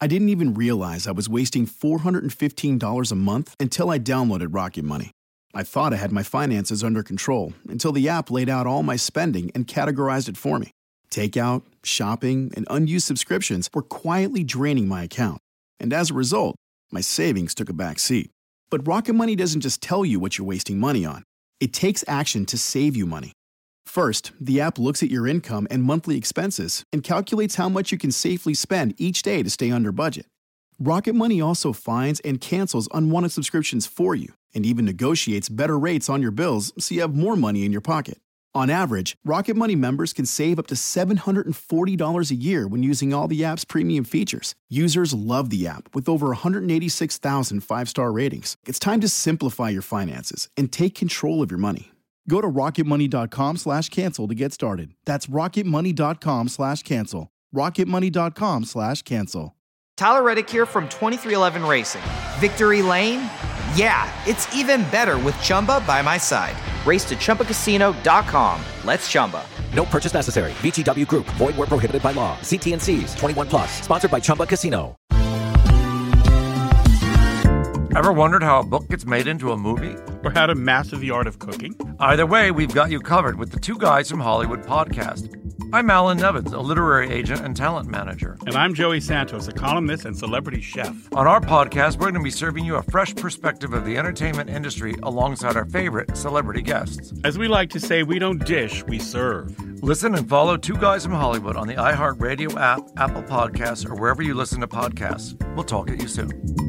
I didn't even realize I was wasting $415 a month until I downloaded Rocket Money. I thought I had my finances under control until the app laid out all my spending and categorized it for me. Takeout, shopping, and unused subscriptions were quietly draining my account. And as a result, my savings took a back seat. But Rocket Money doesn't just tell you what you're wasting money on. It takes action to save you money. First, the app looks at your income and monthly expenses and calculates how much you can safely spend each day to stay under budget. Rocket Money also finds and cancels unwanted subscriptions for you and even negotiates better rates on your bills so you have more money in your pocket. On average, Rocket Money members can save up to $740 a year when using all the app's premium features. Users love the app with over 186,000 five-star ratings. It's time to simplify your finances and take control of your money. Go to rocketmoney.com/cancel to get started. That's rocketmoney.com/cancel. rocketmoney.com/cancel. Tyler Reddick here from 23XI Racing. Victory Lane? Yeah, it's even better with Chumba by my side. Race to ChumbaCasino.com. Let's Chumba. No purchase necessary. VGW Group. Void where prohibited by law. See T&Cs. 21+. Sponsored by Chumba Casino. Ever wondered how a book gets made into a movie? Or how to master the art of cooking? Either way, we've got you covered with the Two Guys from Hollywood podcast. I'm Alan Nevins, a literary agent and talent manager. And I'm Joey Santos, a columnist and celebrity chef. On our podcast, we're going to be serving you a fresh perspective of the entertainment industry alongside our favorite celebrity guests. As we like to say, we don't dish, we serve. Listen and follow Two Guys from Hollywood on the iHeartRadio app, Apple Podcasts, or wherever you listen to podcasts. We'll talk at you soon.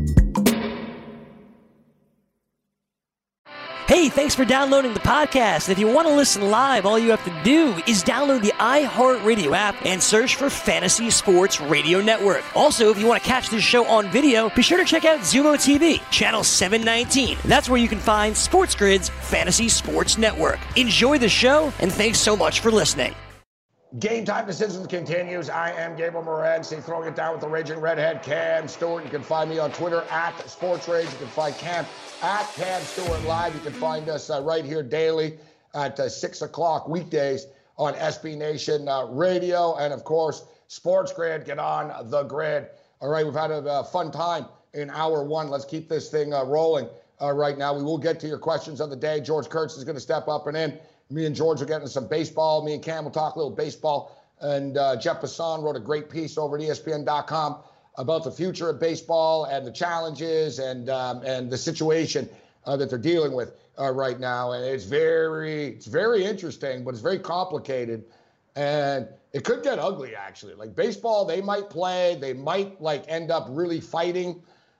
Hey, thanks for downloading the podcast. If you want to listen live, all you have to do is download the iHeartRadio app and search for Fantasy Sports Radio Network. Also, if you want to catch this show on video, be sure to check out Zumo TV, channel 719. That's where you can find Sports Grid's Fantasy Sports Network. Enjoy the show, and thanks so much for listening. Game Time Decisions continues. I am Gabriel Morency, throwing it down with the Raging Redhead, Cam Stewart. You can find me on Twitter at Sports Rage. You can find Cam at Cam Stewart Live. You can find us right here daily at 6 o'clock weekdays on SB Nation Radio. And, of course, Sports Grid. Get on the grid. All right, we've had a fun time in hour one. Let's keep this thing rolling right now. We will get to your questions of the day. George Kurtz is going to step up and in. Me and George will get into some baseball. Me and Cam will talk a little baseball. And Jeff Passan wrote a great piece over at ESPN.com about the future of baseball and the challenges and the situation that they're dealing with right now. And it's very interesting, but it's very complicated. And it could get ugly, actually. Like baseball, they might play. They might end up really fighting.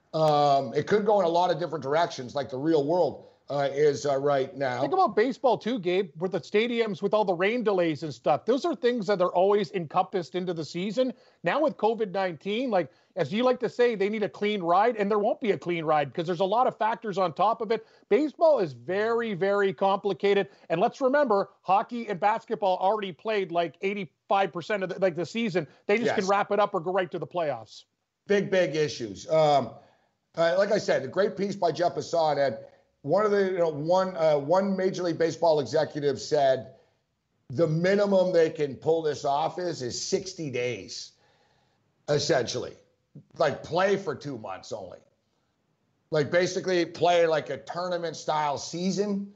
It could go in a lot of different directions, like the real world is right now. Think about baseball too, Gabe, with the stadiums, with all the rain delays and stuff. Those are things that are always encompassed into the season. Now with COVID-19, as you like to say, they need a clean ride, and there won't be a clean ride because there's a lot of factors on top of it. Baseball is very, very complicated. And let's remember, hockey and basketball already played 85% of the season. They just can wrap it up or go right to the playoffs. Big issues. Like I said, a great piece by Jeff Passan. And one of the, one Major League Baseball executive said the minimum they can pull this off is 60 days, essentially. Play for 2 months only. Basically play a tournament-style season.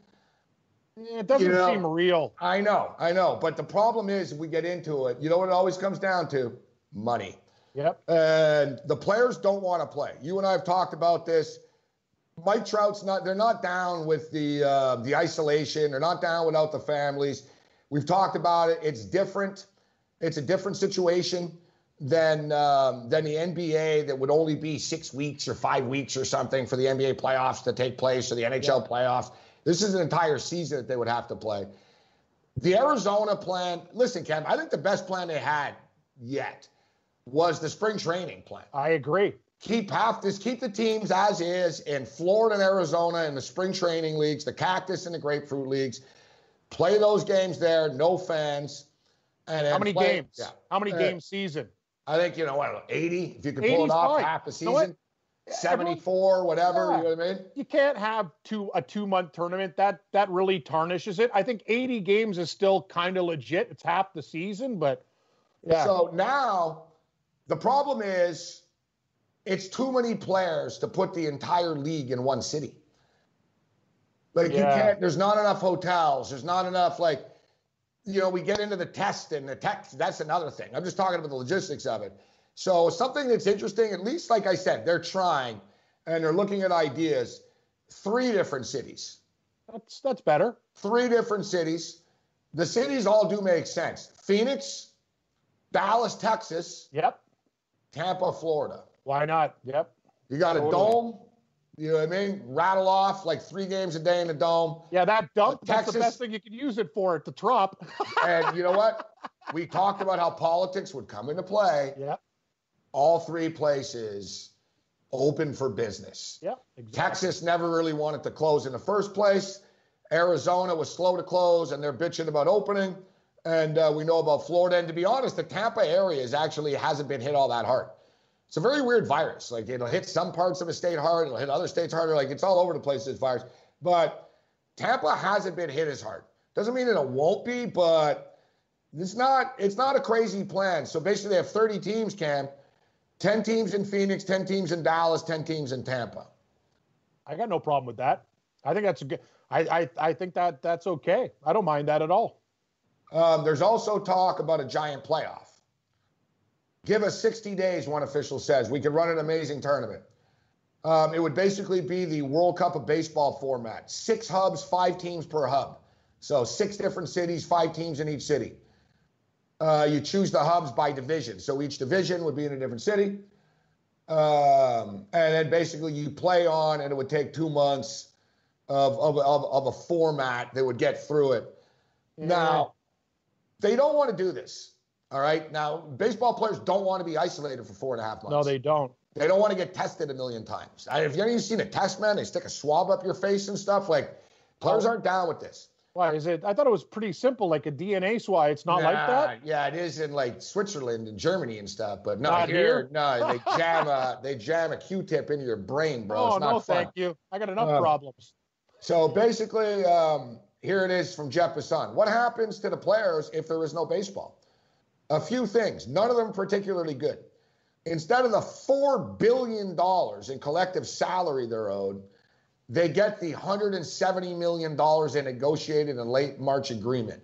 It doesn't seem real. I know. But the problem is, if we get into it, you know what it always comes down to? Money. Yep. And the players don't want to play. You and I have talked about this. Mike Trout's they're not down with the isolation. They're not down without the families. We've talked about it. It's different. It's a different situation than the NBA that would only be 6 weeks or 5 weeks or something for the NBA playoffs to take place or the NHL playoffs. This is an entire season that they would have to play. The Arizona plan, listen, Cam, I think the best plan they had yet was the spring training plan. I agree. Keep the teams as is in Florida and Arizona in the spring training leagues, the cactus and the grapefruit leagues. Play those games there, no fans. And how many games? Yeah. How many games season? I think, 80, if you could pull it off, half a season. 74, whatever, you know what I mean? You can't have a 2-month tournament. That really tarnishes it. I think 80 games is still kind of legit. It's half the season, but yeah. So now the problem is it's too many players to put the entire league in one city. Like you can't, there's not enough hotels. There's not enough, like, you know, we get into the test and the tech. That's another thing. I'm just talking about the logistics of it. So something that's interesting, at least, like I said, they're trying and they're looking at ideas. 3 different cities. That's better. 3 different cities. The cities all do make sense. Phoenix, Dallas, Texas. Yep. Tampa, Florida. Why not? Yep. You got a dome. You know what I mean? Rattle off like 3 games a day in the dome. Yeah, that dump, that's Texas, the best thing you can use it for, at the Trop. And you know what? We talked about how politics would come into play. Yeah. All 3 places open for business. Yeah, exactly. Texas never really wanted to close in the first place. Arizona was slow to close, and they're bitching about opening. And we know about Florida. And to be honest, the Tampa area hasn't been hit all that hard. It's a very weird virus. Like, it'll hit some parts of the state hard. It'll hit other states harder. Like, it's all over the place, this virus. But Tampa hasn't been hit as hard. Doesn't mean that it won't be, but it's not a crazy plan. So basically, they have 30 teams, Cam. 10 teams in Phoenix, 10 teams in Dallas, 10 teams in Tampa. I got no problem with that. I think that's a good. I think that's okay. I don't mind that at all. There's also talk about a giant playoff. Give us 60 days, one official says. We could run an amazing tournament. It would basically be the World Cup of Baseball format. 6 hubs, 5 teams per hub. So 6 different cities, 5 teams in each city. You choose the hubs by division. So each division would be in a different city. And then basically you play on, and it would take 2 months of a format that would get through it. Yeah. Now, they don't want to do this. All right. Now, baseball players don't want to be isolated for 4.5 months. No, they don't. They don't want to get tested a million times. If you haven't seen a test, man, they stick a swab up your face and stuff. Like, players aren't down with this. Why is it? I thought it was pretty simple, like a DNA swab. It's not like that. Yeah, it is in like Switzerland and Germany and stuff, but not here. No, they jam a Q-tip into your brain, bro. Oh, it's not no, fun. thank you. I got enough problems. So basically, here it is from Jeff Passan. What happens to the players if there is no baseball? A few things, none of them particularly good. Instead of the $4 billion in collective salary they're owed, they get the $170 million they negotiated in late March agreement.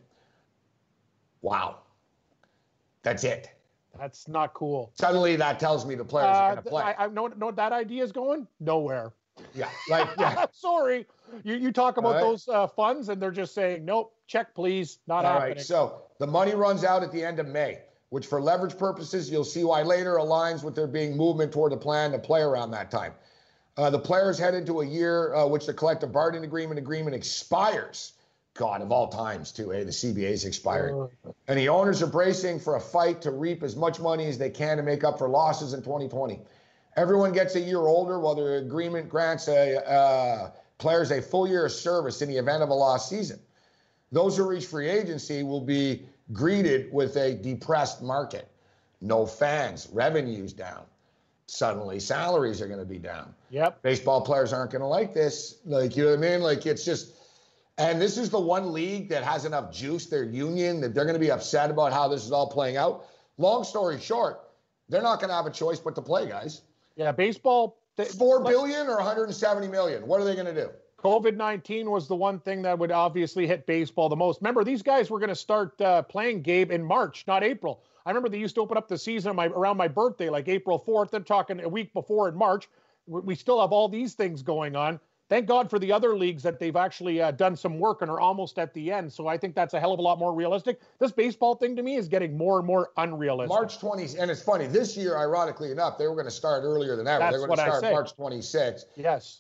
Wow. That's it. That's not cool. Suddenly that tells me the players are going to play. I know what that idea is going? Nowhere. Yeah. Yeah. Sorry. You talk about those funds, and they're just saying, nope, check, please. Not happening. All right. So the money runs out at the end of May, which for leverage purposes, you'll see why later aligns with there being movement toward a plan to play around that time. The players head into a year which the collective bargaining agreement expires. God, of all times, too, the CBA's expired. And the owners are bracing for a fight to reap as much money as they can to make up for losses in 2020. Everyone gets a year older while the agreement grants players a full year of service in the event of a lost season. Those who reach free agency will be greeted with a depressed market. No fans, revenues down. Suddenly salaries are going to be down. Yep. Baseball players aren't going to like this. Like, you know what I mean? Like, it's just, and this is the one league that has enough juice, their union, that they're going to be upset about how this is all playing out. Long story short, they're not going to have a choice but to play, guys. Yeah, baseball. $4 billion or $170 million? What are they going to do? COVID-19 was the one thing that would obviously hit baseball the most. Remember, these guys were going to start playing, Gabe, in March, not April. I remember they used to open up the season around my birthday, like April 4th. They're talking a week before in March. We still have all these things going on. Thank God for the other leagues that they've actually done some work and are almost at the end. So I think that's a hell of a lot more realistic. This baseball thing to me is getting more and more unrealistic. March 20th, and it's funny, this year, ironically enough, they were going to start earlier than ever. That's They were going to start March 26th. Yes.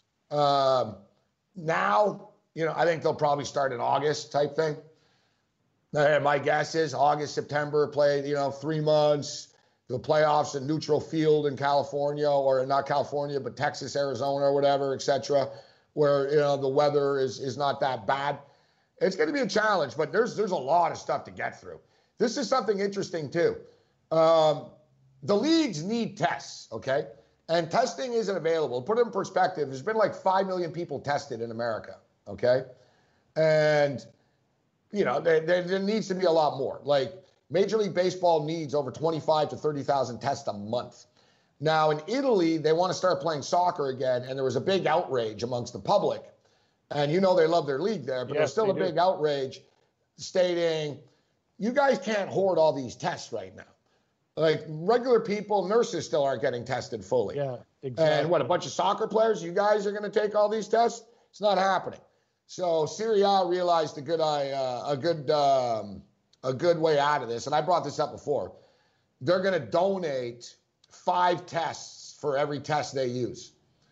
Now, I think they'll probably start in August type thing. My guess is August, September, play, 3 months, the playoffs in neutral field in California, or not California, but Texas, Arizona, or whatever, et cetera, where, the weather is not that bad. It's going to be a challenge, but there's a lot of stuff to get through. This is something interesting, too. The leagues need tests, okay? And testing isn't available. To put it in perspective, there's been like 5 million people tested in America, okay? And, there needs to be a lot more. Like, Major League Baseball needs over 25 to 30,000 tests a month. Now, in Italy, they want to start playing soccer again, and there was a big outrage amongst the public. And you know they love their league there, but there's still a big outrage stating, you guys can't hoard all these tests right now. Like, regular people, nurses still aren't getting tested fully. Yeah, exactly. And what, a bunch of soccer players, you guys are going to take all these tests? It's not happening. So Serie A realized a good way out of this, and I brought this up before. They're going to donate 5 tests for every test they use.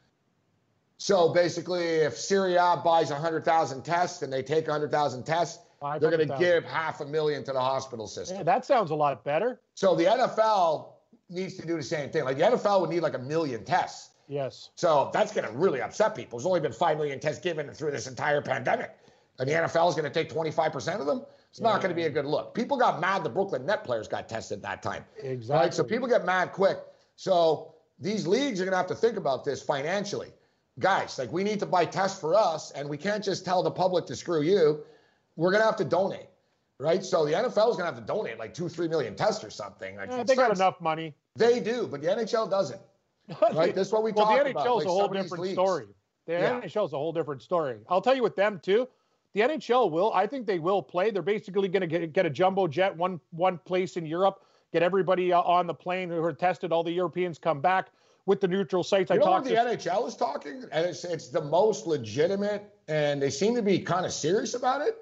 So basically, if Serie A buys 100,000 tests and they take 100,000 tests, they're going to give $500,000 to the hospital system. Yeah, that sounds a lot better. So the NFL needs to do the same thing. Like, the NFL would need like 1 million tests. Yes. So that's going to really upset people. There's only been 5 million tests given through this entire pandemic. And the NFL is going to take 25% of them? It's not going to be a good look. People got mad the Brooklyn Net players got tested that time. Exactly. Right? So people get mad quick. So these leagues are going to have to think about this financially. Guys, like, we need to buy tests for us, and we can't just tell the public to screw you. We're going to have to donate, right? So the NFL is going to have to donate like 2-3 million tests or something. Like, they got enough money. They do, but the NHL doesn't. Right? This is what we talk about. The NHL is a whole different story. The NHL is a whole different story. I'll tell you with them, too. The NHL I think they will play. They're basically going to get a jumbo jet, one place in Europe, get everybody on the plane who are tested. All the Europeans come back with the neutral sites. You know what the NHL is talking? And it's the most legitimate, and they seem to be kind of serious about it,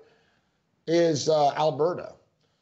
is Alberta,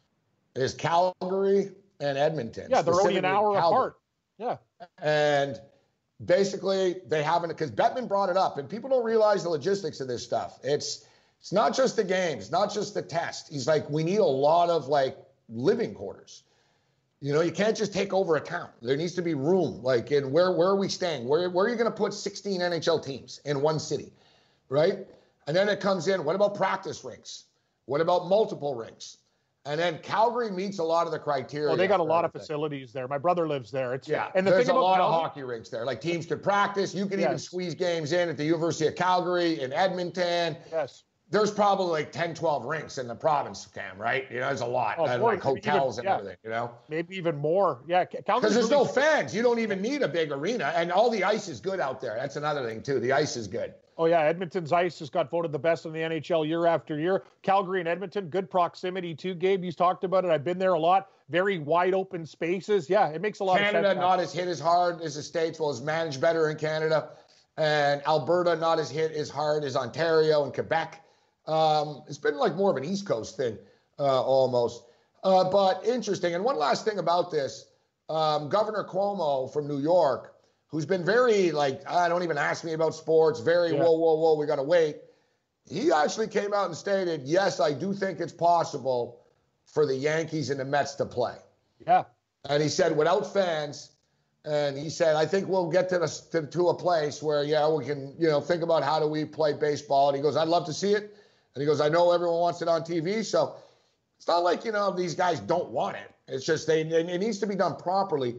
is Calgary and Edmonton. Yeah, they're only an hour apart. Yeah. And basically, they haven't, because Bettman brought it up, and people don't realize the logistics of this stuff. It's not just the games, not just the test. He's like, we need a lot of, like, living quarters. You know, you can't just take over a town. There needs to be room. Like, in where are we staying? Where are you going to put 16 NHL teams in one city, right? And then it comes in, what about practice rinks? What about multiple rinks? And then Calgary meets a lot of the criteria. Well, they got a lot of facilities there. My brother lives there. And there's a lot of hockey rinks there. Like, teams could practice. You could even squeeze games in at the University of Calgary, in Edmonton. Yes. There's probably like 10, 12 rinks in the province, Cam, right? You know, there's a lot. And like hotels and everything, you know? Maybe even more. Yeah. Because there's no fans. You don't even need a big arena. And all the ice is good out there. That's another thing, too. The ice is good. Oh, yeah. Edmonton's ice has got voted the best in the NHL year after year. Calgary and Edmonton, good proximity, too. Gabe, you've talked about it. I've been there a lot. Very wide open spaces. Yeah, it makes a lot of sense. Canada not as hit as hard as the States. Well, it's managed better in Canada. And Alberta not as hit as hard as Ontario and Quebec. It's been like more of an East Coast thing, almost. But interesting. And one last thing about this, Governor Cuomo from New York, who's been very, like, don't even ask me about sports, whoa, we got to wait. He actually came out and stated, yes, I do think it's possible for the Yankees and the Mets to play. Yeah. And he said, without fans, and he said, I think we'll get to a place where, we can, think about how do we play baseball. And he goes, I'd love to see it. And he goes, I know everyone wants it on TV. So it's not like, these guys don't want it. It's just it needs to be done properly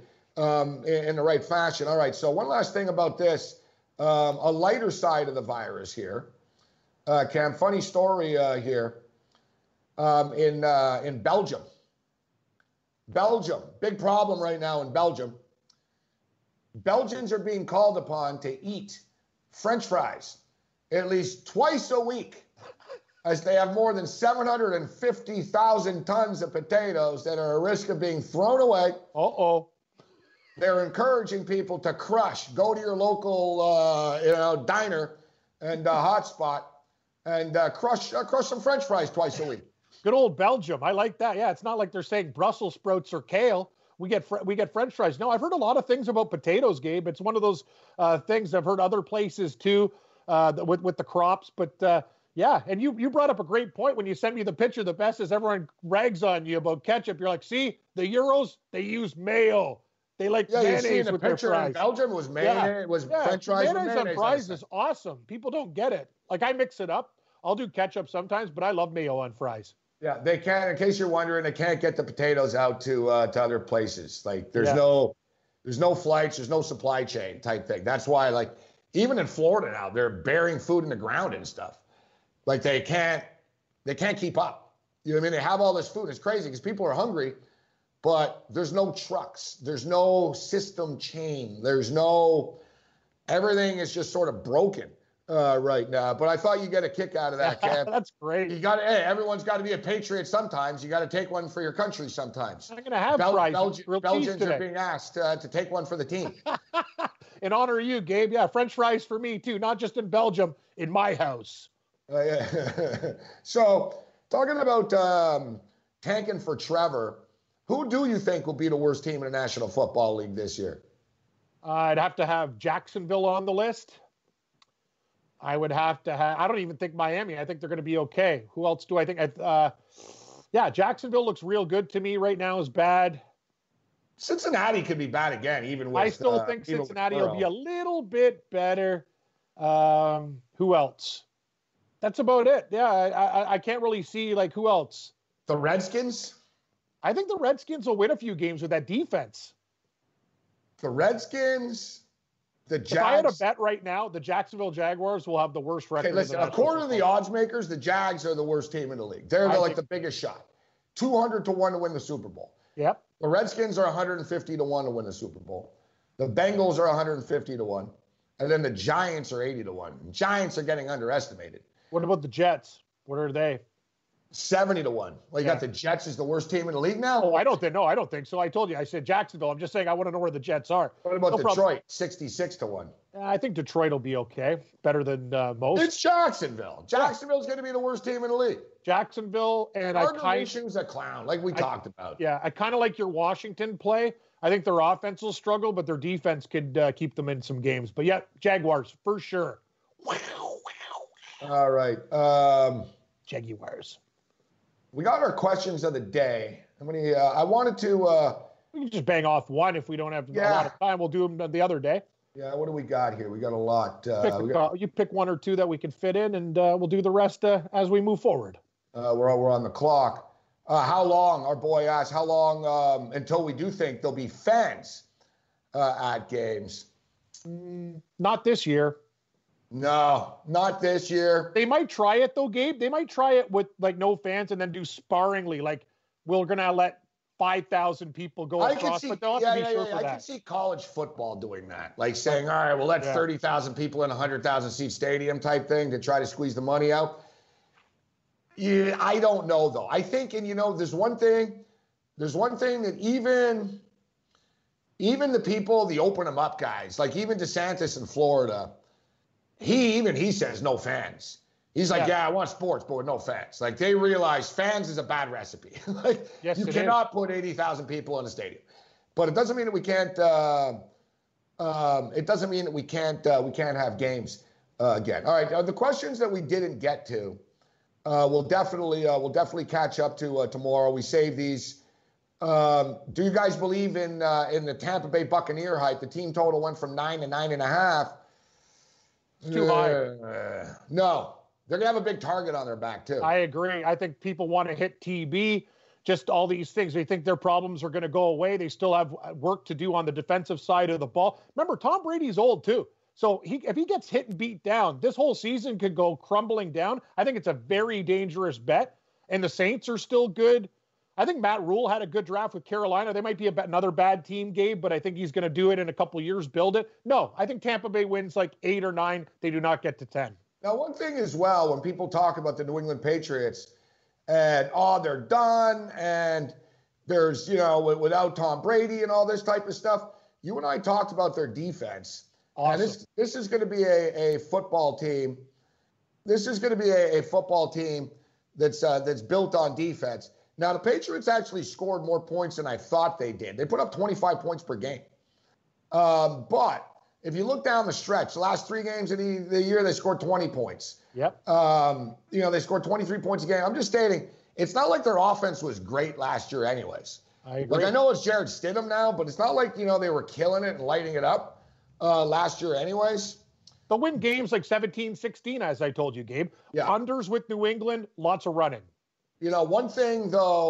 in the right fashion. All right, so one last thing about this. A lighter side of the virus here. Cam, funny story here. In Belgium. Belgium, big problem right now in Belgium. Belgians are being called upon to eat French fries at least twice a week, as they have more than 750,000 tons of potatoes that are at risk of being thrown away. They're encouraging people to go to your local, diner and hotspot and crush some French fries twice a week. Good old Belgium. I like that. Yeah, it's not like they're saying Brussels sprouts or kale. We get French fries. No, I've heard a lot of things about potatoes, Gabe. It's one of those things I've heard other places too with the crops. But yeah, and you brought up a great point when you sent me the picture. The best is everyone rags on you about ketchup. You're like, see, the Euros, they use mayo. They like mayonnaise with their fries. In Belgium was mayonnaise. Was French fries mayonnaise on fries is awesome. People don't get it. Like, I mix it up. I'll do ketchup sometimes, but I love mayo on fries. Yeah, they can't. In case you're wondering, they can't get the potatoes out to other places. Like, there's no flights, there's no supply chain type thing. That's why, like, even in Florida now, they're burying food in the ground and stuff. Like, they can't keep up. You know what I mean? They have all this food. It's crazy because people are hungry, but there's no trucks. There's no system chain. Everything is just sort of broken right now. But I thought you'd get a kick out of that, Cam. That's great. Everyone's got to be a patriot sometimes. You got to take one for your country sometimes. I'm going to have fries. Belgians are being asked to take one for the team. In honor of you, Gabe. Yeah, French fries for me too. Not just in Belgium, in my house. So, talking about tanking for Trevor, who do you think will be the worst team in the National Football League this year? I'd have to have Jacksonville on the list. I would have to have, I don't even think Miami. I think they're going to be okay. Who else do I think? Jacksonville looks real good to me right now. Is bad. Cincinnati could be bad again, even with. I still think Cincinnati will be a little bit better. Who else? That's about it. Yeah, I can't really see who else. The Redskins? I think the Redskins will win a few games with that defense. The Redskins, the Jags. If I had a bet right now, the Jacksonville Jaguars will have the worst record. Okay, listen, according to the odds makers, the Jags are the worst team in the league. They're the biggest shot. 200 to 1 to win the Super Bowl. Yep. The Redskins are 150 to 1 to win the Super Bowl. The Bengals are 150 to 1. And then the Giants are 80 to 1. The Giants are getting underestimated. What about the Jets? What are they? 70 to 1. You got the Jets as the worst team in the league now? Oh, I don't think so. I told you. I said Jacksonville. I'm just saying I want to know where the Jets are. What about Detroit? 66 to 1. I think Detroit will be okay. Better than most. It's Jacksonville. Jacksonville's going to be the worst team in the league. Jacksonville, and Minshew's a clown, like we talked about. Yeah, I kind of like your Washington play. I think their offense will struggle, but their defense could keep them in some games. But yeah, Jaguars for sure. All right. Jaguars. We got our questions of the day. How many? I wanted to. We can just bang off one if we don't have a lot of time. We'll do them the other day. Yeah. What do we got here? We got a lot. You pick one or two that we can fit in, and we'll do the rest as we move forward. We're on the clock. How long? Our boy asked. How long until we do think there'll be fans at games? Not this year. No, not this year. They might try it though, Gabe. They might try it with no fans and then do sparingly. We're gonna let 5,000 people go across, but they'll have to be sure for that. I can see college football doing that, saying, all right, we'll let 30,000 people in a 100,000 seat stadium type thing to try to squeeze the money out. Yeah, I don't know though. I think, there's one thing that even the people, the open them up guys, even DeSantis in Florida. He says no fans. He's like, I want sports, but with no fans. They realize fans is a bad recipe. You cannot put 80,000 people in a stadium. But it doesn't mean that we can't. It doesn't mean that we can't have games again. All right, the questions that we didn't get to, we'll definitely catch up to tomorrow. We save these. Do you guys believe in the Tampa Bay Buccaneer hype? The team total went from 9 to 9.5. It's too high. No, they're going to have a big target on their back, too. I agree. I think people want to hit TB, just all these things. They think their problems are going to go away. They still have work to do on the defensive side of the ball. Remember, Tom Brady's old, too. So if he gets hit and beat down, this whole season could go crumbling down. I think it's a very dangerous bet. And the Saints are still good. I think Matt Rule had a good draft with Carolina. They might be another bad team, Gabe, but I think he's going to do it in a couple of years, build it. No, I think Tampa Bay wins 8 or 9. They do not get to 10. Now, one thing as well, when people talk about the New England Patriots and, they're done and there's, without Tom Brady and all this type of stuff, you and I talked about their defense. Awesome. And this is going to be a football team. This is going to be a football team that's built on defense. Now, the Patriots actually scored more points than I thought they did. They put up 25 points per game. But if you look down the stretch, the last 3 games of the year, they scored 20 points. Yep. They scored 23 points a game. I'm just stating, it's not like their offense was great last year anyways. I agree. I know it's Jared Stidham now, but it's not like, they were killing it and lighting it up last year anyways. They'll win games 17-16, as I told you, Gabe. Yeah. Unders with New England, lots of running. One thing,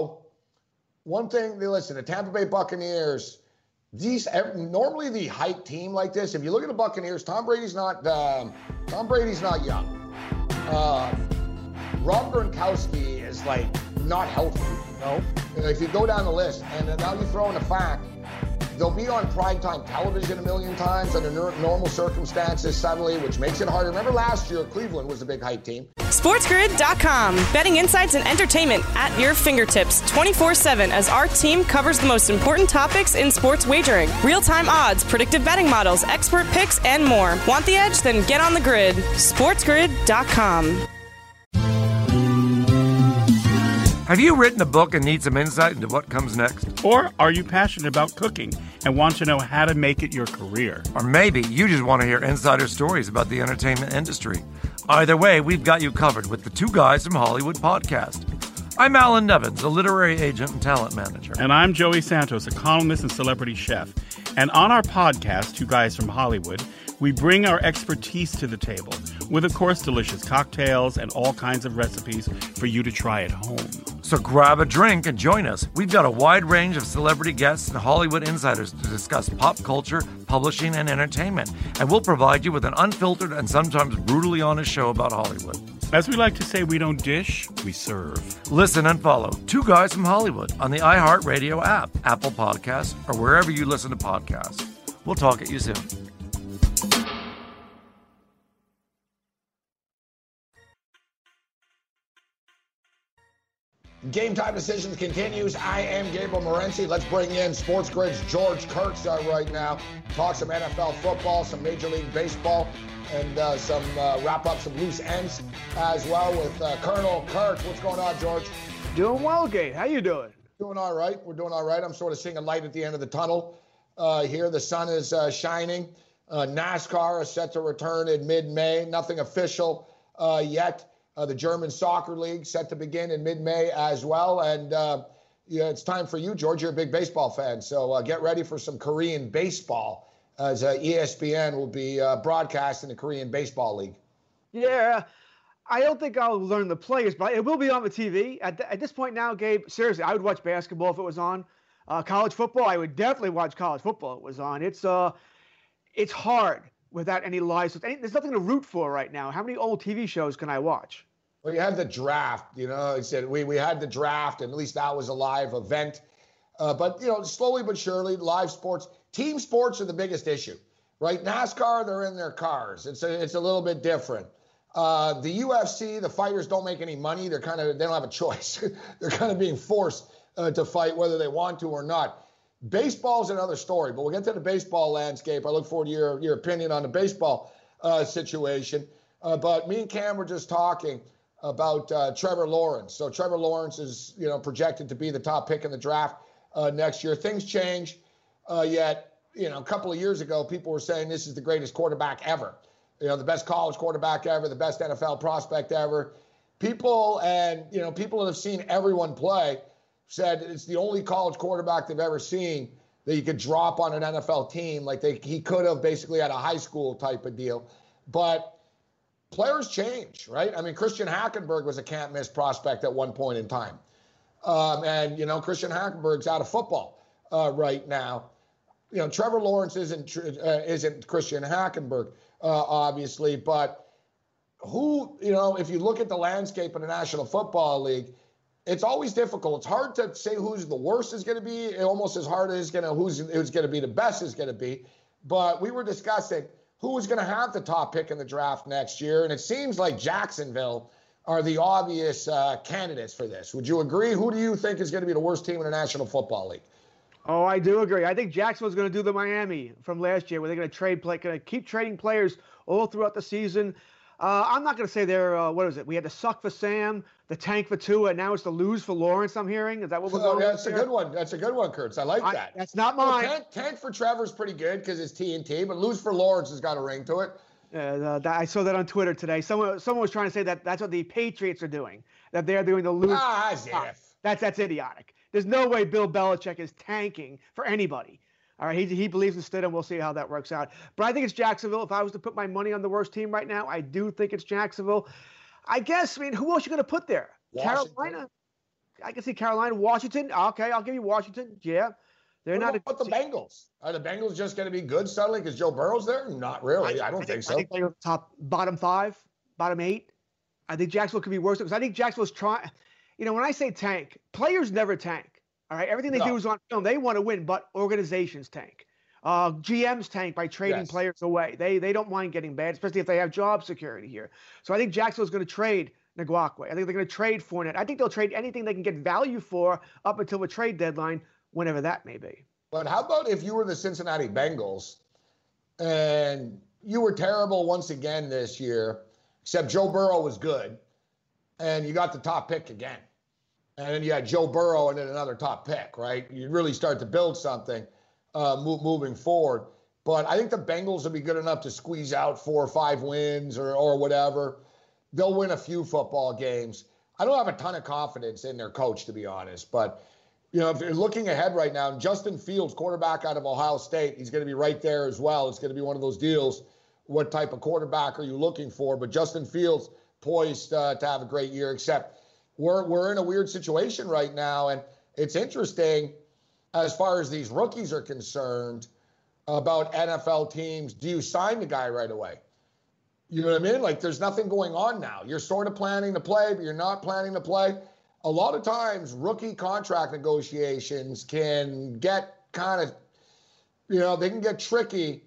listen, the Tampa Bay Buccaneers, normally the hype team like this, if you look at the Buccaneers, Tom Brady's not young. Rob Gronkowski is not healthy. No. If you go down the list, and now you throw in the fact, they'll be on primetime television a million times under normal circumstances suddenly, which makes it harder. Remember last year, Cleveland was the big hype team. SportsGrid.com. Betting insights and entertainment at your fingertips 24/7 as our team covers the most important topics in sports wagering. Real-time odds, predictive betting models, expert picks, and more. Want the edge? Then get on the grid. SportsGrid.com. Have you written a book and need some insight into what comes next? Or are you passionate about cooking and want to know how to make it your career? Or maybe you just want to hear insider stories about the entertainment industry. Either way, we've got you covered with the Two Guys from Hollywood podcast. I'm Alan Nevins, a literary agent and talent manager. And I'm Joey Santos, a columnist and celebrity chef. And on our podcast, Two Guys from Hollywood, we bring our expertise to the table with, of course, delicious cocktails and all kinds of recipes for you to try at home. So grab a drink and join us. We've got a wide range of celebrity guests and Hollywood insiders to discuss pop culture, publishing, and entertainment. And we'll provide you with an unfiltered and sometimes brutally honest show about Hollywood. As we like to say, we don't dish, we serve. Listen and follow Two Guys from Hollywood on the iHeartRadio app, Apple Podcasts, or wherever you listen to podcasts. We'll talk at you soon. Game Time Decisions continues. I am Gabriel Morency. Let's bring in Sports Grid's George Kurtz right now. Talk some NFL football, some Major League Baseball, and wrap up some loose ends as well with Colonel Kurtz. What's going on, George? Doing well, Gabe. How you doing? Doing all right. We're doing all right. I'm sort of seeing a light at the end of the tunnel here. The sun is shining. NASCAR is set to return in mid-May. Nothing official yet. The German Soccer League set to begin in mid-May as well. And it's time for you, George. You're a big baseball fan. So get ready for some Korean baseball as ESPN will be broadcasting the Korean Baseball League. Yeah, I don't think I'll learn the players, but it will be on the TV. At this point now, Gabe, seriously, I would watch basketball if it was on. College football, I would definitely watch college football if it was on. It's hard without any live. There's nothing to root for right now. How many old TV shows can I watch? Well, you had the draft, I said we had the draft, and at least that was a live event. But, slowly but surely, live sports, team sports are the biggest issue, right? NASCAR, they're in their cars. It's a little bit different. The UFC, the fighters don't make any money. They don't have a choice. They're kind of being forced to fight whether they want to or not. Baseball's another story, but we'll get to the baseball landscape. I look forward to your opinion on the baseball situation. But me and Cam were just talking about Trevor Lawrence. So Trevor Lawrence is, projected to be the top pick in the draft next year. Things change, yet, a couple of years ago, people were saying this is the greatest quarterback ever. The best college quarterback ever, the best NFL prospect ever. People that have seen everyone play said it's the only college quarterback they've ever seen that you could drop on an NFL team. Like he could have basically had a high school type of deal. But players change, right? I mean, Christian Hackenberg was a can't-miss prospect at one point in time. Christian Hackenberg's out of football right now. Trevor Lawrence isn't Christian Hackenberg, obviously, but if you look at the landscape of the National Football League, it's always difficult. It's hard to say who's the worst is going to be, almost as hard as who's going to be the best is going to be. But we were discussing who was going to have the top pick in the draft next year, and it seems like Jacksonville are the obvious candidates for this. Would you agree? Who do you think is going to be the worst team in the National Football League? Oh, I do agree. I think Jacksonville's going to do the Miami from last year, where they're going to keep trading players all throughout the season. I'm not going to say they're, what is it? We had the suck for Sam, the tank for Tua, and now it's the lose for Lawrence, I'm hearing. Is that what we're going That's a good one. That's a good one, Kurtz. I like that. That's not mine. Well, tank for Trevor's pretty good because it's TNT, but lose for Lawrence has got a ring to it. I saw that on Twitter today. Someone was trying to say that's what the Patriots are doing, that they're doing the lose. That's idiotic. There's no way Bill Belichick is tanking for anybody. All right, he believes in Stidham. We'll see how that works out. But I think it's Jacksonville. If I was to put my money on the worst team right now, I do think it's Jacksonville. who else are you going to put there? Washington. Carolina. I can see Carolina, Washington. Okay, I'll give you Washington. Yeah. What about the Bengals? Are the Bengals just going to be good suddenly because Joe Burrow's there? Not really. I don't think so. I think they're bottom 5, bottom 8. I think Jacksonville could be worse because I think Jacksonville's trying. When I say tank, players never tank. All right, everything they do is on film. They want to win, but organizations tank. GMs tank by trading players away. They don't mind getting bad, especially if they have job security here. So I think Jacksonville's going to trade Ngakoue. I think they're going to trade Fournette. I think they'll trade anything they can get value for up until the trade deadline, whenever that may be. But how about if you were the Cincinnati Bengals and you were terrible once again this year, except Joe Burrow was good, and you got the top pick again. And then you had Joe Burrow and then another top pick, right? You really start to build something moving forward. But I think the Bengals will be good enough to squeeze out 4 or 5 wins or whatever. They'll win a few football games. I don't have a ton of confidence in their coach, to be honest. But, you know, if you're looking ahead right now, Justin Fields, quarterback out of Ohio State, he's going to be right there as well. It's going to be one of those deals. What type of quarterback are you looking for? But Justin Fields poised to have a great year, except we're in a weird situation right now. And it's interesting as far as these rookies are concerned about NFL teams. Do you sign the guy right away? You know what I mean? Like, there's nothing going on now. You're sort of planning to play, but you're not planning to play. A lot of times, rookie contract negotiations can get kind of, you know, they can get tricky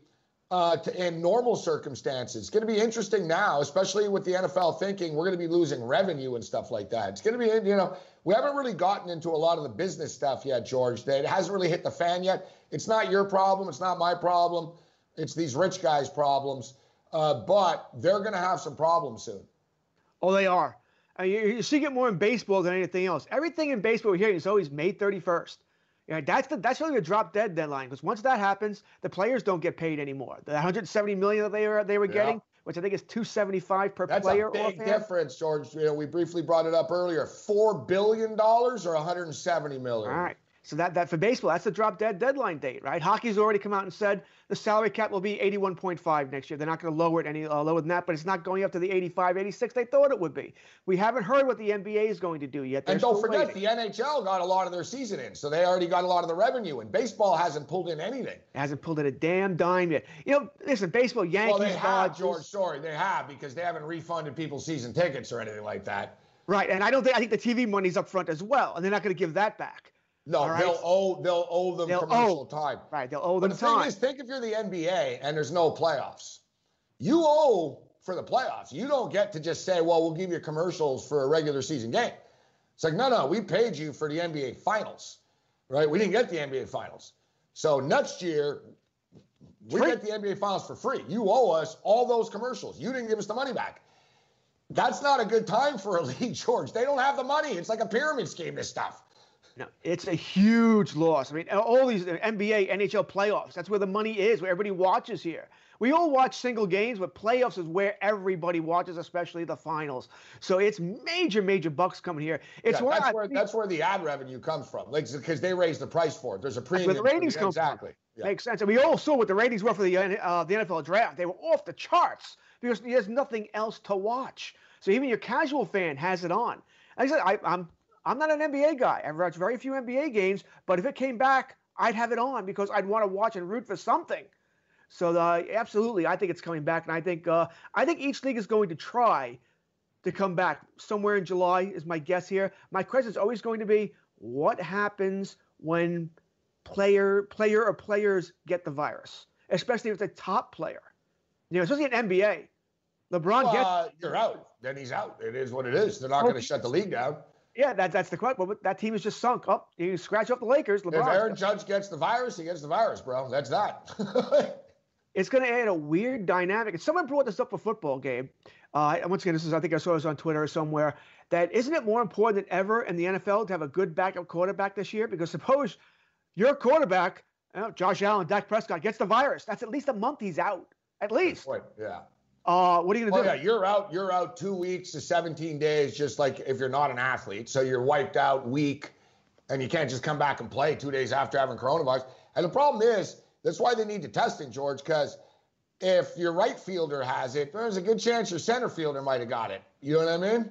in normal circumstances. It's going to be interesting now, especially with the NFL thinking we're going to be losing revenue and stuff like that. It's going to be, you know, we haven't really gotten into a lot of the business stuff yet, George. It hasn't really hit the fan yet. It's not your problem. It's not my problem. It's these rich guys' problems. But they're going to have some problems soon. Oh, they are. You see it more in baseball than anything else. Everything in baseball we're hearing is always May 31st. You know, that's really the drop dead deadline, because once that happens, the players don't get paid anymore. The $170 million that they were getting, which I think is $275 per player. That's a big difference, George. You know, we briefly brought it up earlier. $4 billion or $170 million. All right. So that for baseball, that's the drop dead deadline date, right? Hockey's already come out and said the salary cap will be 81.5 next year. They're not going to lower it any lower than that, but it's not going up to the 85, 86 they thought it would be. We haven't heard what the NBA is going to do yet. And don't forget, the NHL got a lot of their season in, so they already got a lot of the revenue, and baseball hasn't pulled in anything. It hasn't pulled in a damn dime yet. You know, listen, baseball, Yankees, well, they have, George, sorry, they have, because they haven't refunded people's season tickets or anything like that. Right, and I think the TV money's up front as well, and they're not going to give that back. No, right? they'll owe them commercial time. Right, they'll owe them time. But the thing is, think if you're the NBA and there's no playoffs. You owe for the playoffs. You don't get to just say, well, we'll give you commercials for a regular season game. It's like, no, we paid you for the NBA Finals, right? We didn't get the NBA Finals. So next year, we get the NBA Finals for free. You owe us all those commercials. You didn't give us the money back. That's not a good time for a league, George. They don't have the money. It's like a pyramid scheme, this stuff. No, it's a huge loss. I mean, all these NBA, NHL playoffs, that's where the money is, where everybody watches here. We all watch single games, but playoffs is where everybody watches, especially the finals. So it's major bucks coming here. It's that's where the ad revenue comes from, like, because they raise the price for it. There's a premium. That's where the ratings come from. Yeah. Makes sense. And we all saw what the ratings were for the NFL draft. They were off the charts because there's nothing else to watch. So even your casual fan has it on. Like I said, I'm not an NBA guy. I've watched very few NBA games, but if it came back, I'd have it on because I'd want to watch and root for something. So absolutely, I think it's coming back, and I think each league is going to try to come back somewhere in July is my guess here. My question is always going to be, what happens when player or players get the virus, especially if it's a top player? You know, especially in NBA. LeBron you're out. Then he's out. It is what it is. They're not going to shut the league down. Yeah, that's the question. But that team is just sunk. Oh, you scratch up the Lakers. LeBron. If Aaron Judge gets the virus, he gets the virus, bro. That's that. It's going to add a weird dynamic. And someone brought this up for football, Gabe. Once again, I think I saw this on Twitter or somewhere, that isn't it more important than ever in the NFL to have a good backup quarterback this year? Because suppose your quarterback, Josh Allen, Dak Prescott, gets the virus. That's at least a month he's out. At least. Yeah. What are you going to do? Yeah, you're out 2 weeks to 17 days, just like if you're not an athlete. So you're wiped out week, and you can't just come back and play 2 days after having coronavirus. And the problem is, that's why they need the testing, George, because if your right fielder has it, there's a good chance your center fielder might have got it. You know what I mean?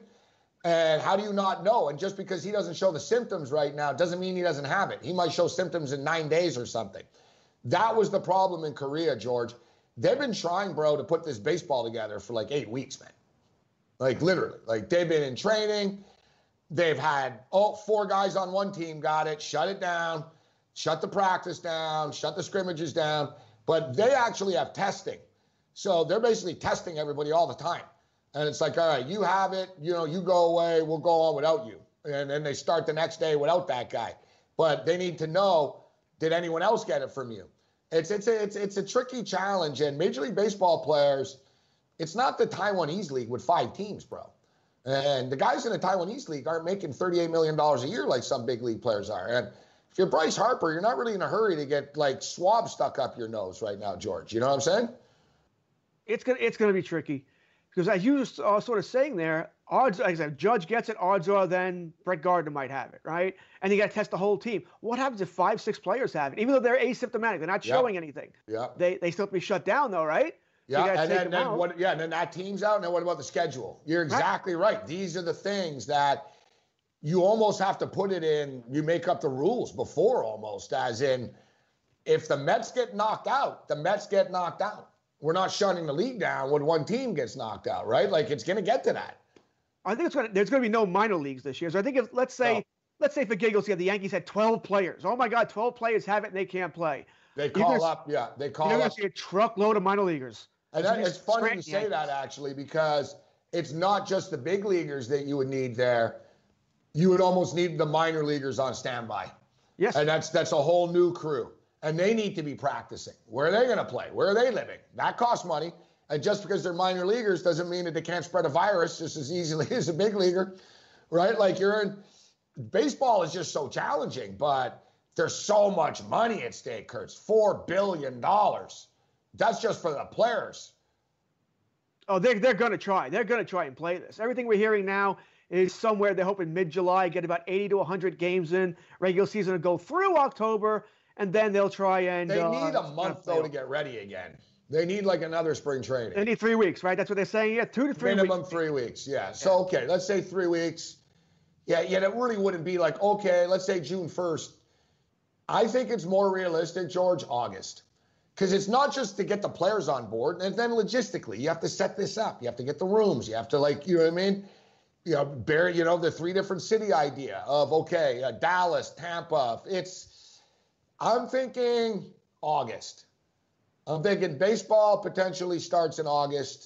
And how do you not know? And just because he doesn't show the symptoms right now doesn't mean he doesn't have it. He might show symptoms in 9 days or something. That was the problem in Korea, George. They've been trying, bro, to put this baseball together for like 8 weeks, man. Like literally. Like they've been in training. they've had, 4 guys on one team got it, shut it down, shut the practice down, shut the scrimmages down. But they actually have testing. So they're basically testing everybody all the time. And it's like, all right, you have it, you go away, we'll go on without you. And then they start the next day without that guy. But they need to know, did anyone else get it from you? It's a tricky challenge. And Major League Baseball players, it's not the Taiwanese league with 5 teams, bro. And the guys in the Taiwanese league aren't making $38 million a year like some big league players are. And if you're Bryce Harper, you're not really in a hurry to get like swabs stuck up your nose right now, George. You know what I'm saying? It's gonna be tricky because as you are sort of saying there, odds, like I said, Judge gets it, odds are then Brett Gardner might have it, right? And you got to test the whole team. What happens if 5, 6 players have it, even though they're asymptomatic, they're not showing anything? Yeah. They still have to be shut down though, right? Yeah, and then that team's out. And then what about the schedule? You're exactly right. These are the things that you almost have to put it in. You make up the rules before almost, as in, if the Mets get knocked out, the Mets get knocked out. We're not shutting the league down when one team gets knocked out, right? Like, it's going to get to that. I think there's going to be no minor leagues this year. So I think let's say for giggles, the Yankees had 12 players. Oh my God, 12 players have it and they can't play. They call up. You're going to see a truckload of minor leaguers. And it's funny you say that, actually, because it's not just the big leaguers that you would need there. You would almost need the minor leaguers on standby. Yes. And that's a whole new crew. And they need to be practicing. Where are they going to play? Where are they living? That costs money. And just because they're minor leaguers doesn't mean that they can't spread a virus just as easily as a big leaguer, right? Like, baseball is just so challenging, but there's so much money at stake, Kurtz. $4 billion. That's just for the players. Oh, they're going to try. They're going to try and play this. Everything we're hearing now is somewhere they're hoping mid-July, get about 80 to 100 games in. Regular season will go through October, and then they'll try and... They need a month, though, to get ready again. They need like another spring training. They need 3 weeks, right? That's what they're saying. Yeah, 2 to 3 Minimum weeks. 3 weeks, yeah. So, okay, let's say 3 weeks. Yeah, it really wouldn't be like, okay, let's say June 1st. I think it's more realistic, George, August. Because it's not just to get the players on board, and then logistically, you have to set this up. You have to get the rooms. You have to, like, you know what I mean? The 3 different city idea of, okay, Dallas, Tampa. I'm thinking August. I'm thinking baseball potentially starts in August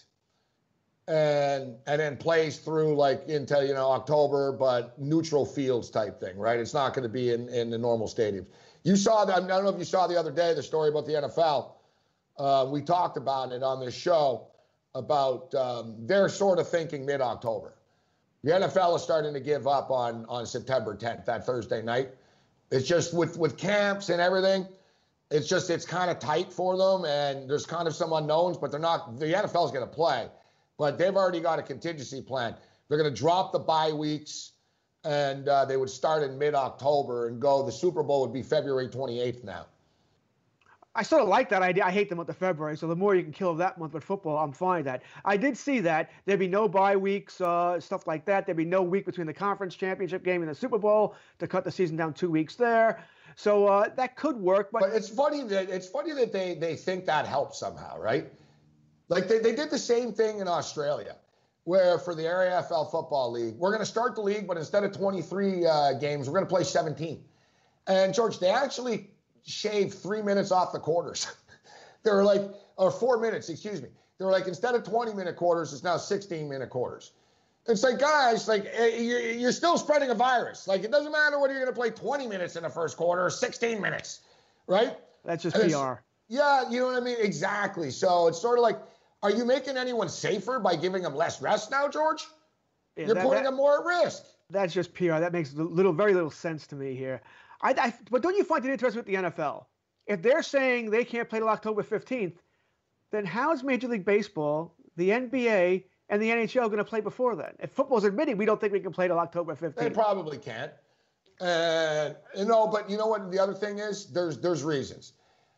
and then plays through like into, October, but neutral fields type thing, right? It's not going to be in the normal stadiums. You saw that. I don't know if you saw the other day the story about the NFL. We talked about it on this show about they're sort of thinking mid-October. The NFL is starting to give up on September 10th, that Thursday night. It's just with camps and everything. It's kind of tight for them, and there's kind of some unknowns, but the NFL is going to play, but they've already got a contingency plan. They're going to drop the bye weeks, and they would start in mid-October and go. The Super Bowl would be February 28th now. I sort of like that idea. I hate the month of February, so the more you can kill that month with football, I'm fine with that. I did see that. There'd be no bye weeks, stuff like that. There'd be no week between the conference championship game and the Super Bowl to cut the season down 2 weeks there. So that could work. But it's funny that they think that helps somehow, right? Like they did the same thing in Australia, where for the AFL Football League, we're going to start the league, but instead of 23 games, we're going to play 17. And, George, they actually shaved 3 minutes off the quarters. They were like, or 4 minutes, excuse me. They were like, instead of 20-minute quarters, it's now 16-minute quarters. It's like, guys, like you're still spreading a virus. Like, it doesn't matter whether you're going to play 20 minutes in the first quarter or 16 minutes, right? That's just PR. Yeah, you know what I mean? Exactly. So it's sort of like, are you making anyone safer by giving them less rest now, George? Yeah, you're putting them more at risk. That's just PR. That makes very little sense to me here. But don't you find it interesting with the NFL? If they're saying they can't play till October 15th, then how is Major League Baseball, the NBA, and the NHL going to play before then? If football's admitting we don't think we can play till October 15th. They probably can't. But you know what the other thing is? There's reasons.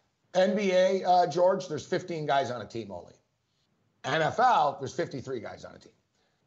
NBA, George, there's 15 guys on a team only. NFL, there's 53 guys on a team.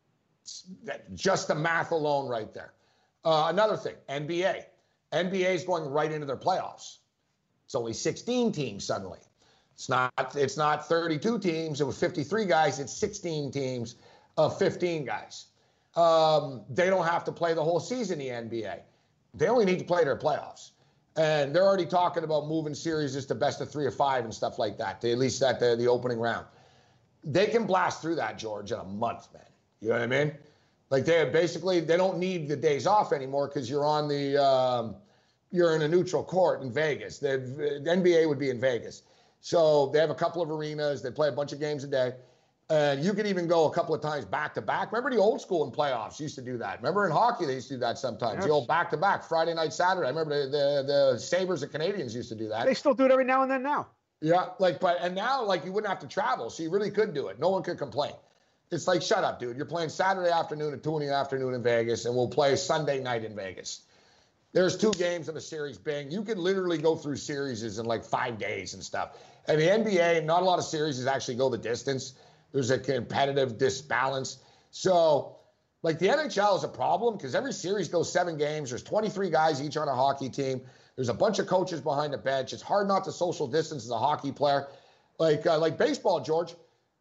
Just the math alone right there. Another thing, NBA. NBA is going right into their playoffs. It's only 16 teams suddenly. It's not 32 teams. It was 53 guys. It's 16 teams of 15 guys. they don't have to play the whole season in the NBA. They only need to play their playoffs. And they're already talking about moving series to best of 3 or 5 and stuff like that, at least at the opening round. They can blast through that, George, in a month, man. You know what I mean? Like they don't need the days off anymore because you're on you're in a neutral court in Vegas. The NBA would be in Vegas. So they have a couple of arenas. They play a bunch of games a day. And you could even go a couple of times back-to-back. Remember the old school in playoffs used to do that. Remember in hockey they used to do that sometimes. Yes. The old back-to-back, Friday night, Saturday. I remember the Sabres and Canadians used to do that. They still do it every now and then now. Yeah, and now you wouldn't have to travel, so you really could do it. No one could complain. It's like, shut up, dude. You're playing Saturday afternoon at 2 in the afternoon in Vegas, and we'll play Sunday night in Vegas. There's 2 games in a series, bang. You could literally go through series in like 5 days and stuff. And the NBA, not a lot of series actually go the distance. There's a competitive disbalance. So, like, the NHL is a problem because every series goes 7 games. There's 23 guys each on a hockey team. There's a bunch of coaches behind the bench. It's hard not to social distance as a hockey player. Like baseball, George,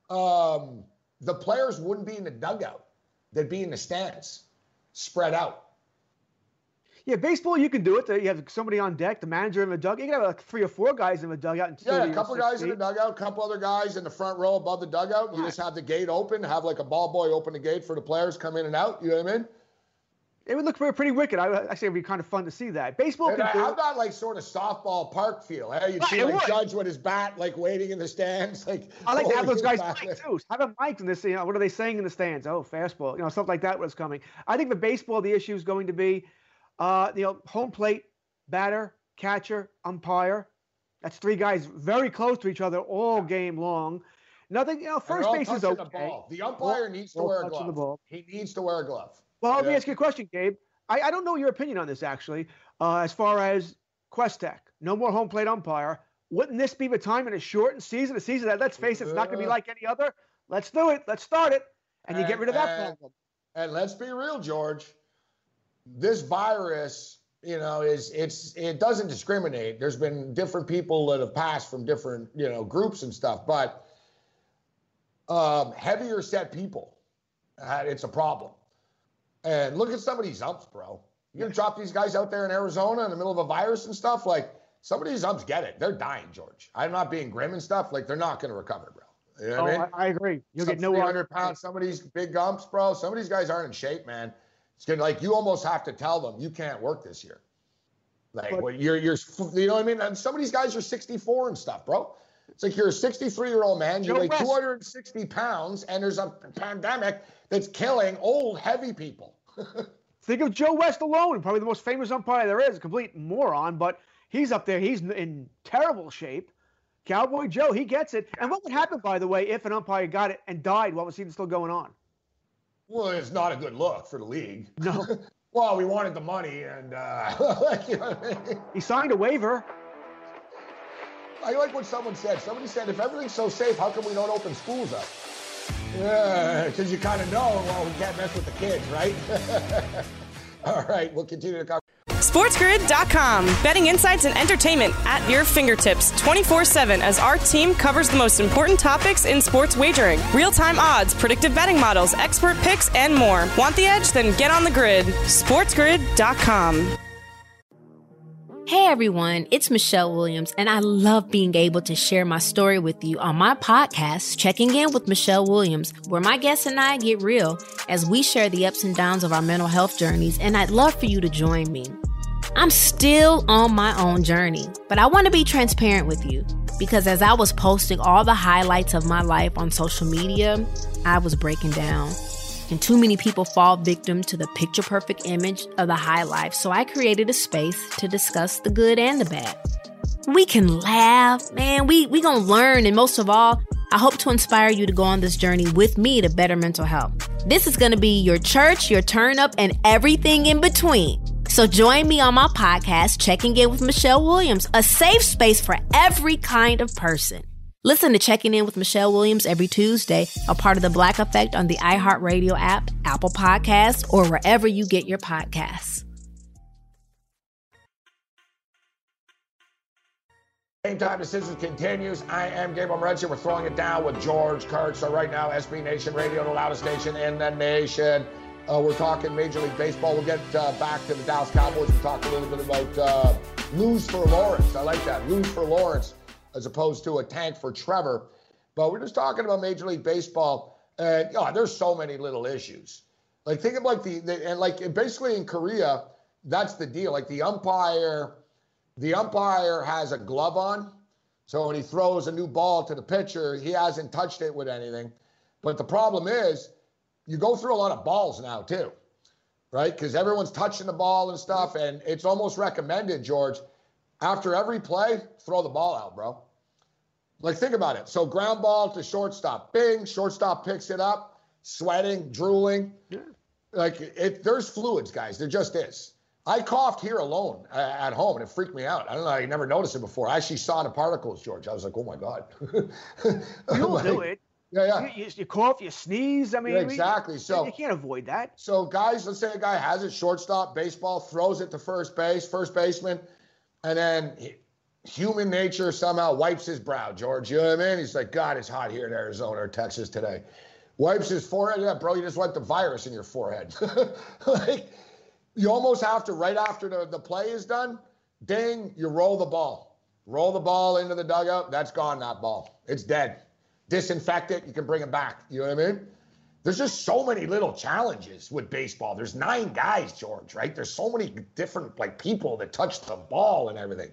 the players wouldn't be in the dugout. They'd be in the stands, spread out. Yeah, baseball, you can do it. You have somebody on deck, the manager in the dugout. You can have like 3 or 4 guys in the dugout. Yeah, a couple guys in the dugout, a couple other guys in the front row above the dugout. You just have the gate open, have like a ball boy open the gate for the players come in and out. You know what I mean? It would look pretty wicked. Actually, it would be kind of fun to see that. Baseball can do How about like sort of softball park feel? Hey, you'd see like Judge with his bat, like waiting in the stands. Like I like to have those guys mic too. Have a mic in this. What are they saying in the stands? Oh, fastball. Something like that was coming. I think the baseball, the issue is going to be, home plate, batter, catcher, umpire. That's 3 guys very close to each other all game long. Nothing. First base is okay. The umpire needs to wear a glove. He needs to wear a glove. Well, let me ask you a question, Gabe. I don't know your opinion on this, actually, as far as Questech. No more home plate umpire. Wouldn't this be the time in a shortened season, a season that, let's face it, it's not going to be like any other? Let's do it. Let's start it. And you get rid of that problem. And let's be real, George. This virus, it doesn't discriminate. There's been different people that have passed from different, groups and stuff. But heavier set people, it's a problem. And look at some of these umps, bro. You're going to drop these guys out there in Arizona in the middle of a virus and stuff? Like, some of these umps get it. They're dying, George. I'm not being grim and stuff. Like, they're not going to recover, bro. You know what I mean? I agree. You'll get no 300 pounds. Some of these big umps, bro. Some of these guys aren't in shape, man. It's good. Like, you almost have to tell them you can't work this year. Like, you're you know what I mean? And some of these guys are 64 and stuff, bro. It's like you're a 63-year-old man. You weigh 260 pounds, and there's a pandemic that's killing old, heavy people. Think of Joe West alone, probably the most famous umpire there is, a complete moron, but he's up there. He's in terrible shape. Cowboy Joe, he gets it. And what would happen, by the way, if an umpire got it and died while the season's still going on? Well, it's not a good look for the league. No. Well, we wanted the money, and you know what I mean? He signed a waiver. I like what someone said. Somebody said, if everything's so safe, how come we don't open schools up? Yeah, because you kind of know, well, we can't mess with the kids, right? All right, we'll continue to cover. SportsGrid.com. Betting insights and entertainment at your fingertips 24/7 as our team covers the most important topics in sports wagering. Real-time odds, predictive betting models, expert picks, and more. Want the edge? Then get on the grid. SportsGrid.com. Hey everyone, it's Michelle Williams, and I love being able to share my story with you on my podcast, Checking In with Michelle Williams, where my guests and I get real as we share the ups and downs of our mental health journeys, and I'd love for you to join me. I'm still on my own journey, but I want to be transparent with you because as I was posting all the highlights of my life on social media, I was breaking down. And too many people fall victim to the picture-perfect image of the high life, so I created a space to discuss the good and the bad. We can laugh, man, we gonna learn, and most of all, I hope to inspire you to go on this journey with me to better mental health. This is gonna be your church, your turn-up, and everything in between. So join me on my podcast, Checking In with Michelle Williams, a safe space for every kind of person. Listen to Checking In with Michelle Williams every Tuesday, a part of the Black Effect on the iHeartRadio app, Apple Podcasts, or wherever you get your podcasts. Game time decisions continues. I am Gabriel Morency. We're throwing it down with George Kurtz. So right now, SB Nation Radio, the loudest station in the nation. We're talking Major League Baseball. We'll get back to the Dallas Cowboys. We'll talk a little bit about lose for Lawrence. I like that. Lose for Lawrence as opposed to a tank for Trevor. But we're just talking about Major League Baseball. And there's so many little issues. Like, think of like and basically in Korea, that's the deal. Like the umpire has a glove on. So when he throws a new ball to the pitcher, he hasn't touched it with anything. But the problem is, you go through a lot of balls now too, right? Because everyone's touching the ball and stuff, and it's almost recommended, George, after every play, throw the ball out, bro. Like, think about it. So ground ball to shortstop. Bing, shortstop picks it up, sweating, drooling. Yeah. Like, there's fluids, guys. There just is. I coughed here alone at home, and it freaked me out. I don't know. I never noticed it before. I actually saw the particles, George. I was like, oh, my God. You'll do it. Yeah. You cough, you sneeze. I mean, yeah, exactly. So you can't avoid that. So, guys, let's say a guy has it, shortstop, baseball, throws it to first baseman, and then human nature somehow wipes his brow, George. You know what I mean? He's like, God, it's hot here in Arizona or Texas today. Wipes his forehead. Yeah, bro, you just wiped the virus in your forehead. Like, you almost have to, right after the play is done, ding, you roll the ball. Roll the ball into the dugout. That's gone, that ball. It's dead. Disinfect it. You can bring it back. You know what I mean? There's just so many little challenges with baseball. There's 9 guys, George, right? There's so many different people that touch the ball and everything.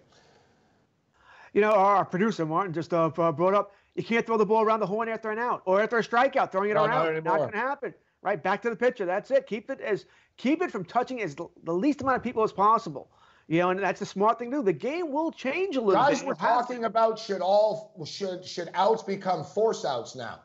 You know, our producer, Martin, just brought up, you can't throw the ball around the horn after an out or after a strikeout, throwing it around. Not going to happen. Right? Back to the pitcher. That's it. Keep it from touching the least amount of people as possible. You know, and that's a smart thing to do. The game will change a little bit. Guys, we're talking about should outs become force outs now?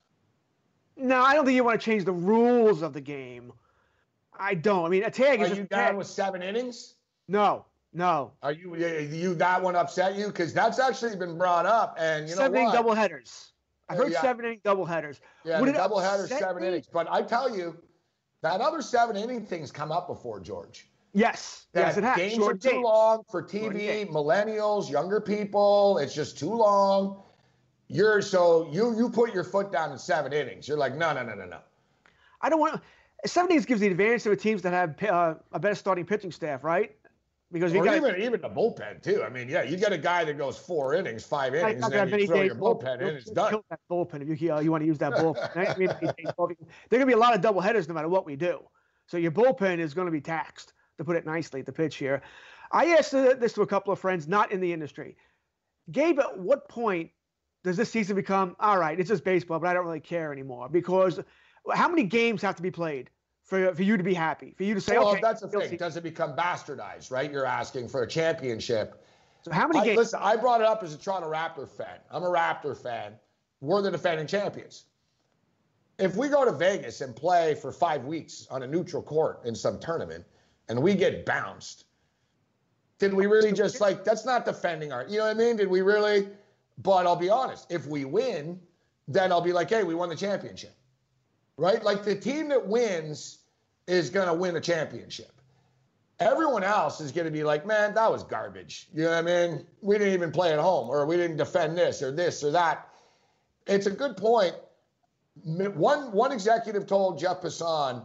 No, I don't think you want to change the rules of the game. I don't. I mean, a tag is just a tag. Are you down with 7 innings? No. Are you that one upset you? Because that's actually been brought up, and you know what? 7-inning doubleheaders. I've heard 7-inning doubleheaders. Yeah, doubleheaders, 7 innings. But I tell you, that other 7-inning thing's come up before, George. Yes, it has. Games are too long for TV, millennials, younger people. It's just too long. You put your foot down in 7 innings. You're like, no. I don't want 7 innings gives the advantage to the teams that have a better starting pitching staff, right? Because even the bullpen too. I mean, yeah, you get a guy that goes 4 innings, 5 innings, and then you throw your bullpen in, it's done. Kill that bullpen if you want to use that bullpen. There are going to be a lot of double headers no matter what we do. So your bullpen is going to be taxed, to put it nicely, at the pitch here. I asked this to a couple of friends not in the industry. Gabe, at what point does this season become, all right, it's just baseball, but I don't really care anymore? Because how many games have to be played for you to be happy? For you to say, okay. That's the thing. Does it become bastardized, right? You're asking for a championship. So how many games? Listen, I brought it up as a Toronto Raptor fan. I'm a Raptor fan. We're the defending champions. If we go to Vegas and play for 5 weeks on a neutral court in some tournament and we get bounced, did we really just that's not defending you know what I mean? Did we really? But I'll be honest, if we win, then I'll be like, hey, we won the championship, right? Like the team that wins is going to win a championship. Everyone else is going to be like, man, that was garbage. You know what I mean? We didn't even play at home, or we didn't defend this or that. It's a good point. One executive told Jeff Passan,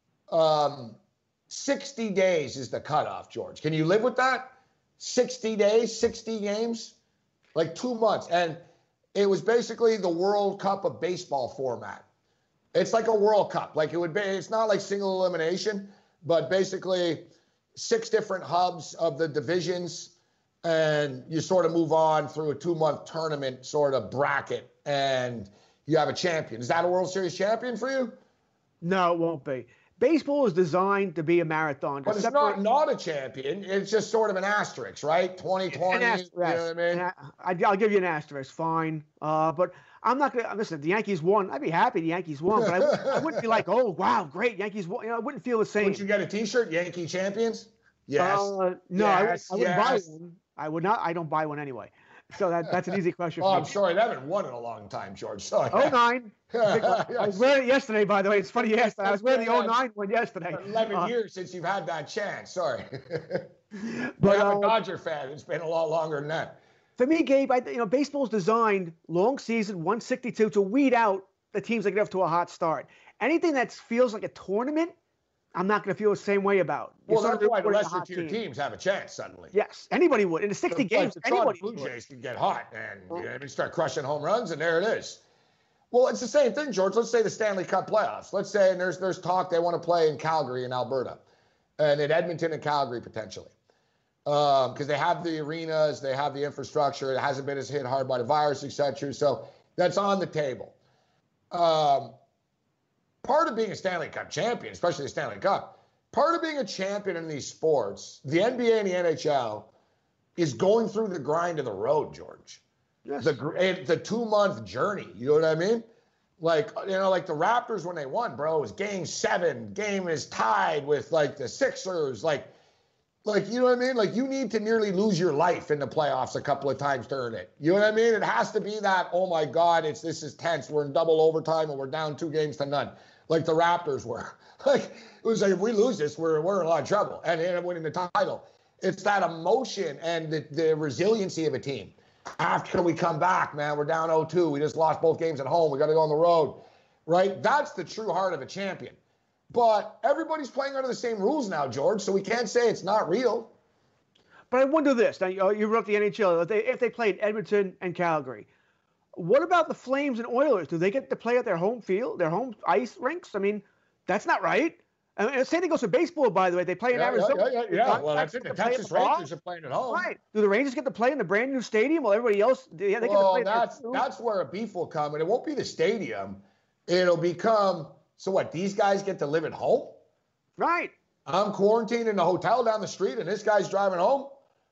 60 days is the cutoff, George. Can you live with that? 60 days, 60 games, like 2 months. And it was basically the World Cup of baseball format. It's like a World Cup. Like it's not like single elimination, but basically 6 different hubs of the divisions, and you sort of move on through a 2-month tournament sort of bracket, and you have a champion. Is that a World Series champion for you? No, it won't be. Baseball is designed to be a marathon. But it's not a champion. It's just sort of an asterisk, right? 2020, you know what I mean? I'll give you an asterisk, fine. But I'm not going to – listen, the Yankees won. I'd be happy the Yankees won, but I wouldn't be like, oh, wow, great, Yankees won. You know, I wouldn't feel the same. Would you get a T-shirt, Yankee Champions? Yes. No, yes, I wouldn't buy one. I would not. I don't buy one anyway. So that's an easy question. I'm sorry. They haven't won in a long time, George. Sorry. 09. I was wearing it yesterday, by the way. It's funny you asked that. I was wearing the 09 one yesterday. 11 years since you've had that chance. Sorry. But I'm a Dodger fan. It's been a lot longer than that. For me, Gabe, baseball's designed long season, 162, to weed out the teams that get off to a hot start. Anything that feels like a tournament I'm not going to feel the same way about. Well, that's why the lesser tier teams have a chance suddenly. Yes, anybody would. In the 60 games, anybody would. The Blue Jays can get hot and start crushing home runs, and there it is. Well, it's the same thing, George. Let's say the Stanley Cup playoffs. Let's say and there's talk they want to play in Calgary and Alberta, and in Edmonton and Calgary potentially, because they have the arenas, they have the infrastructure. It hasn't been as hit hard by the virus, etc. So that's on the table. Part of being a Stanley Cup champion, especially the Stanley Cup, part of being a champion in these sports, the NBA and the NHL, is going through the grind of the road, George. Yes. The 2-month journey. You know what I mean? Like the Raptors when they won, bro, it was game 7. Game is tied with the Sixers. Like, you know what I mean? Like, you need to nearly lose your life in the playoffs a couple of times to earn it. You know what I mean? It has to be that, oh my God, this is tense. We're in double overtime and we're down 2 games to none. Like the Raptors were. Like, it was like, if we lose this, we're in a lot of trouble. And they end up winning the title. It's that emotion and the resiliency of a team. After we come back, man, we're down 0-2. We just lost both games at home. We got to go on the road, right? That's the true heart of a champion. But everybody's playing under the same rules now, George, so we can't say it's not real. But I wonder this. Now, you wrote the NHL. If they played Edmonton and Calgary, what about the Flames and Oilers? Do they get to play at their home field, their home ice rinks? I mean, that's not right. And same thing goes for baseball, by the way. They play in Arizona. Yeah. Well, that's it. The Texas Rangers are playing at home. Right. Do the Rangers get to play in the brand new stadium while everybody else? They get to play. That's where a beef will come, and it won't be the stadium. It'll become, so what? These guys get to live at home? Right. I'm quarantined in the hotel down the street, and this guy's driving home.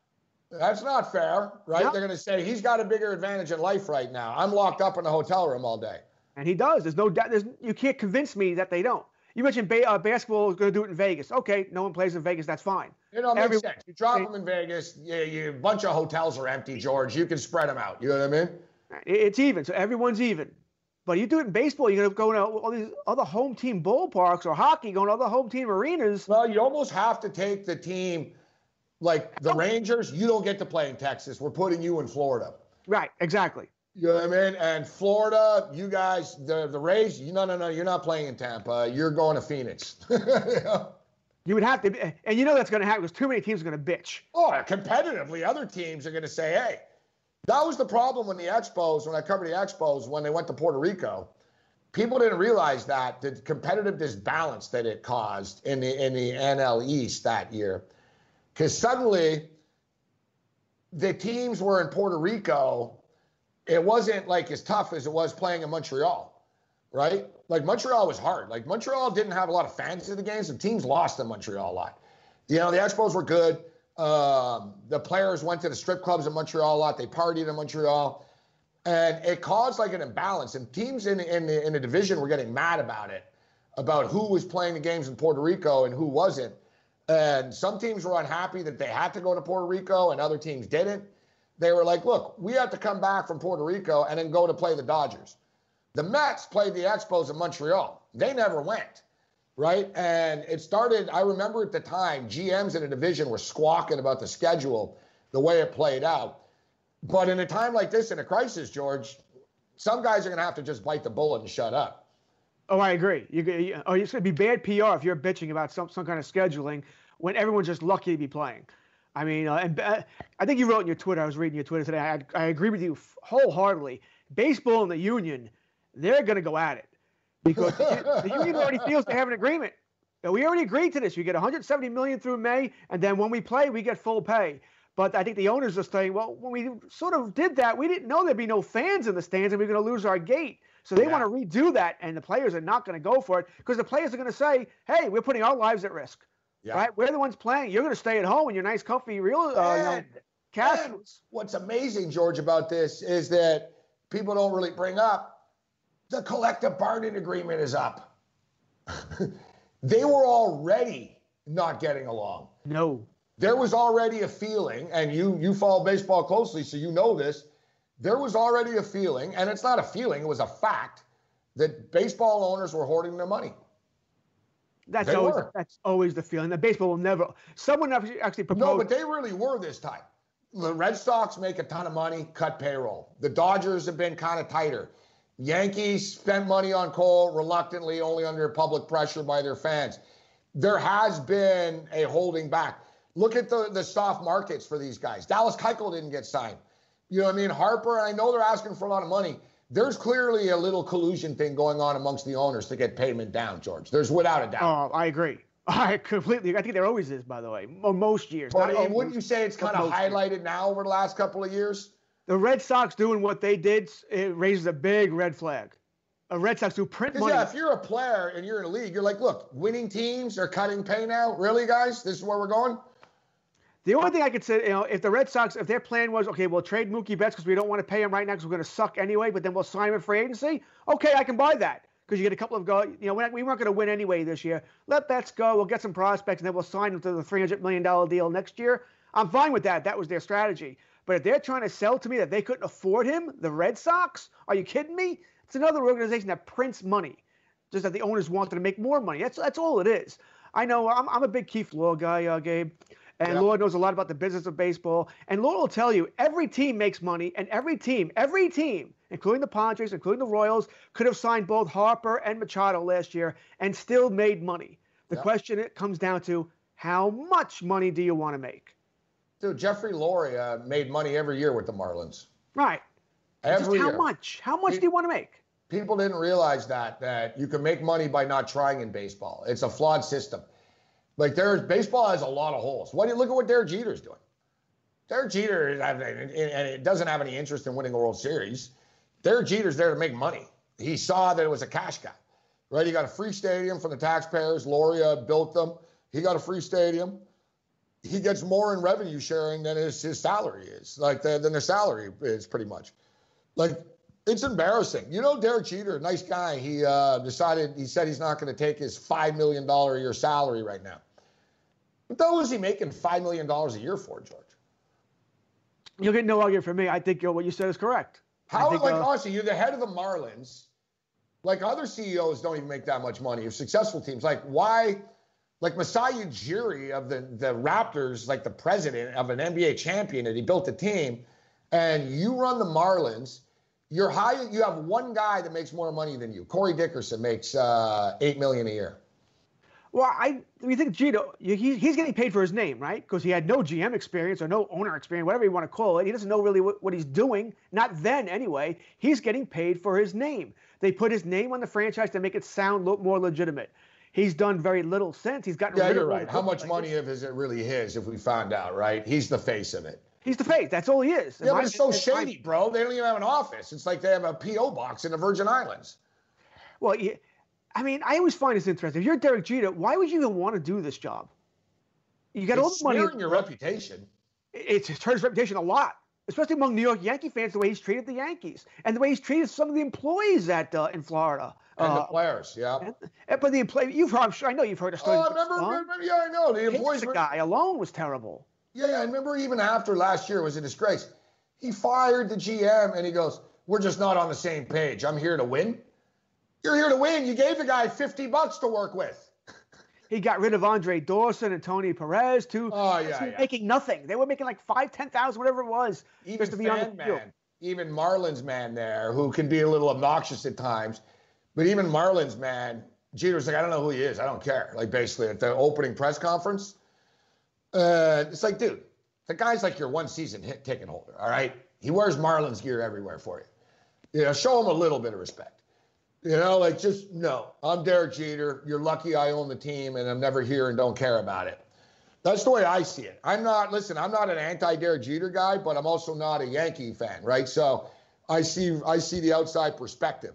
That's not fair, right? Yep. They're going to say he's got a bigger advantage in life right now. I'm locked up in a hotel room all day. And he does. There's no doubt. You can't convince me that they don't. You mentioned basketball is going to do it in Vegas. Okay, no one plays in Vegas. That's fine. It makes sense. You drop them in Vegas. A bunch of hotels are empty, George. You can spread them out. You know what I mean? It's even. So everyone's even. But you do it in baseball, you're going to go to all these other home team ballparks, or hockey, going to other home team arenas. Well, you almost have to take the team, like the Rangers. You don't get to play in Texas. We're putting you in Florida. Right, exactly. You know what I mean? And Florida, you guys, the Rays, no, you're not playing in Tampa. You're going to Phoenix. You would have to, and you know that's going to happen because too many teams are going to bitch. Oh, competitively, other teams are going to say, hey, that was the problem when when I covered the Expos, when they went to Puerto Rico. People didn't realize that the competitive disbalance that it caused in the NL East that year. Because suddenly, the teams were in Puerto Rico. It wasn't like as tough as it was playing in Montreal, right? Like Montreal was hard. Like Montreal didn't have a lot of fans at the games. The teams lost in Montreal a lot. You know, the Expos were good. The players went to the strip clubs in Montreal a lot. They partied in Montreal. And it caused like an imbalance. And teams in the division were getting mad about it, about who was playing the games in Puerto Rico and who wasn't. And some teams were unhappy that they had to go to Puerto Rico and other teams didn't. They were like, look, we have to come back from Puerto Rico and then go to play the Dodgers. The Mets played the Expos in Montreal. They never went, right? And it started, I remember at the time, GMs in the division were squawking about the schedule, the way it played out. But in a time like this, in a crisis, George, some guys are going to have to just bite the bullet and shut up. Oh, I agree. It's going to be bad PR if you're bitching about some kind of scheduling when everyone's just lucky to be playing. I mean, I think you wrote in your Twitter, I was reading your Twitter today, I agree with you wholeheartedly. Baseball and the union, they're going to go at it because the union already feels they have an agreement. We already agreed to this. You get $170 million through May, and then when we play, we get full pay. But I think the owners are saying, well, when we sort of did that, we didn't know there'd be no fans in the stands and we we're going to lose our gate. So they want to redo that, and the players are not going to go for it because the players are going to say, hey, we're putting our lives at risk. Yeah. Right? We're the ones playing. You're going to stay at home in your nice, comfy, real castles. What's amazing, George, about this is that people don't really bring up the collective bargaining agreement is up. They were already not getting along. No. There was already a feeling, and you follow baseball closely, so you know this. There was already a feeling, and it's not a feeling, it was a fact, that baseball owners were hoarding their money. That's always the feeling. That baseball will never. Someone actually proposed. No, but they really were this time. The Red Sox make a ton of money, cut payroll. The Dodgers have been kind of tighter. Yankees spent money on Cole reluctantly, only under public pressure by their fans. there has been a holding back. Look at the soft markets for these guys. Dallas Keuchel didn't get signed. You know what I mean? Harper, I know they're asking for a lot of money. There's clearly a little collusion thing going on amongst the owners to get payment down, George. There's without a doubt. Oh, I agree. I completely. I think there always is, by the way, most years. But wouldn't you say it's kind of highlighted now over the last couple of years? The Red Sox doing what they did, it raises a big red flag. A Red Sox who print money. Yeah, if you're a player and you're in a league, you're like, look, winning teams are cutting pay now. Really, guys? This is where we're going? The only thing I could say, if the Red Sox, if their plan was, okay, we'll trade Mookie Betts because we don't want to pay him right now because we're going to suck anyway, but then we'll sign him in free agency, okay, I can buy that. Because you get a couple of guys, we weren't going to win anyway this year. Let Betts go. We'll get some prospects, and then we'll sign him to the $300 million deal next year. I'm fine with that. That was their strategy. But if they're trying to sell to me that they couldn't afford him, the Red Sox, are you kidding me? It's another organization that prints money, just that the owners wanted to make more money. That's all it is. I know I'm a big Keith Law guy, Gabe. And yeah. Lord knows a lot about the business of baseball. And Lord will tell you, every team makes money, and every team, including the Padres, including the Royals, could have signed both Harper and Machado last year and still made money. The question it comes down to, how much money do you want to make? Dude, Jeffrey Loria made money every year with the Marlins. Right. Every year. How much? How much do you want to make? People didn't realize that you can make money by not trying in baseball. It's a flawed system. Like baseball has a lot of holes. Look at what Derek Jeter's doing. Derek Jeter, and it doesn't have any interest in winning a World Series. Derek Jeter's there to make money. He saw that it was a cash cow, right? He got a free stadium from the taxpayers. Loria built them. He got a free stadium. He gets more in revenue sharing than his salary is, than their salary is pretty much. Like, it's embarrassing. Derek Jeter, nice guy. He said he's not going to take his $5 million a year salary right now. What the hell is he making $5 million a year for, George? You'll get no argument from me. I think what you said is correct. Honestly, you're the head of the Marlins. Like, other CEOs don't even make that much money. Or successful teams. Like, why? Like, Masai Ujiri of the Raptors, like the president of an NBA champion, and he built a team, and you run the Marlins. You have one guy that makes more money than you. Corey Dickerson makes $8 million a year. Well, you think Jeter, he's getting paid for his name, right? Because he had no GM experience or no owner experience, whatever you want to call it. He doesn't know really what he's doing. Not then, anyway. He's getting paid for his name. They put his name on the franchise to make it sound more legitimate. He's done very little since. He's gotten rid of it. Yeah, you're right. How much money is it really his if we found out, right? He's the face of it. He's the face. That's all he is. Yeah, but it's so shady, bro. They don't even have an office. It's like they have a P.O. box in the Virgin Islands. Well, I always find this interesting. If you're Derek Jeter, why would you even want to do this job? You got all the money. It's your reputation. It's hurt his reputation a lot, especially among New York Yankee fans, the way he's treated the Yankees and the way he's treated some of the employees in Florida. And the players, yeah. But the employees, I know you've heard a story. Oh, I know. The employees. The guy alone was terrible. Yeah, I remember even after last year was a disgrace. He fired the GM and he goes, "We're just not on the same page. I'm here to win." You're here to win. You gave the guy $50 to work with. He got rid of Andre Dawson and Tony Perez too. Oh yeah, making nothing. They were making like $5,000, $10,000, whatever it was. Even just to be on the field. Even Marlins man there, who can be a little obnoxious at times, but even Marlins man, Jeter's like, I don't know who he is. I don't care. Like, basically at the opening press conference, it's like, dude, the guy's like your one season ticket holder. All right, he wears Marlins gear everywhere for you. Show him a little bit of respect. No, I'm Derek Jeter. You're lucky I own the team and I'm never here and don't care about it. That's the way I see it. I'm not an anti-Derek Jeter guy, but I'm also not a Yankee fan, right? So I see the outside perspective.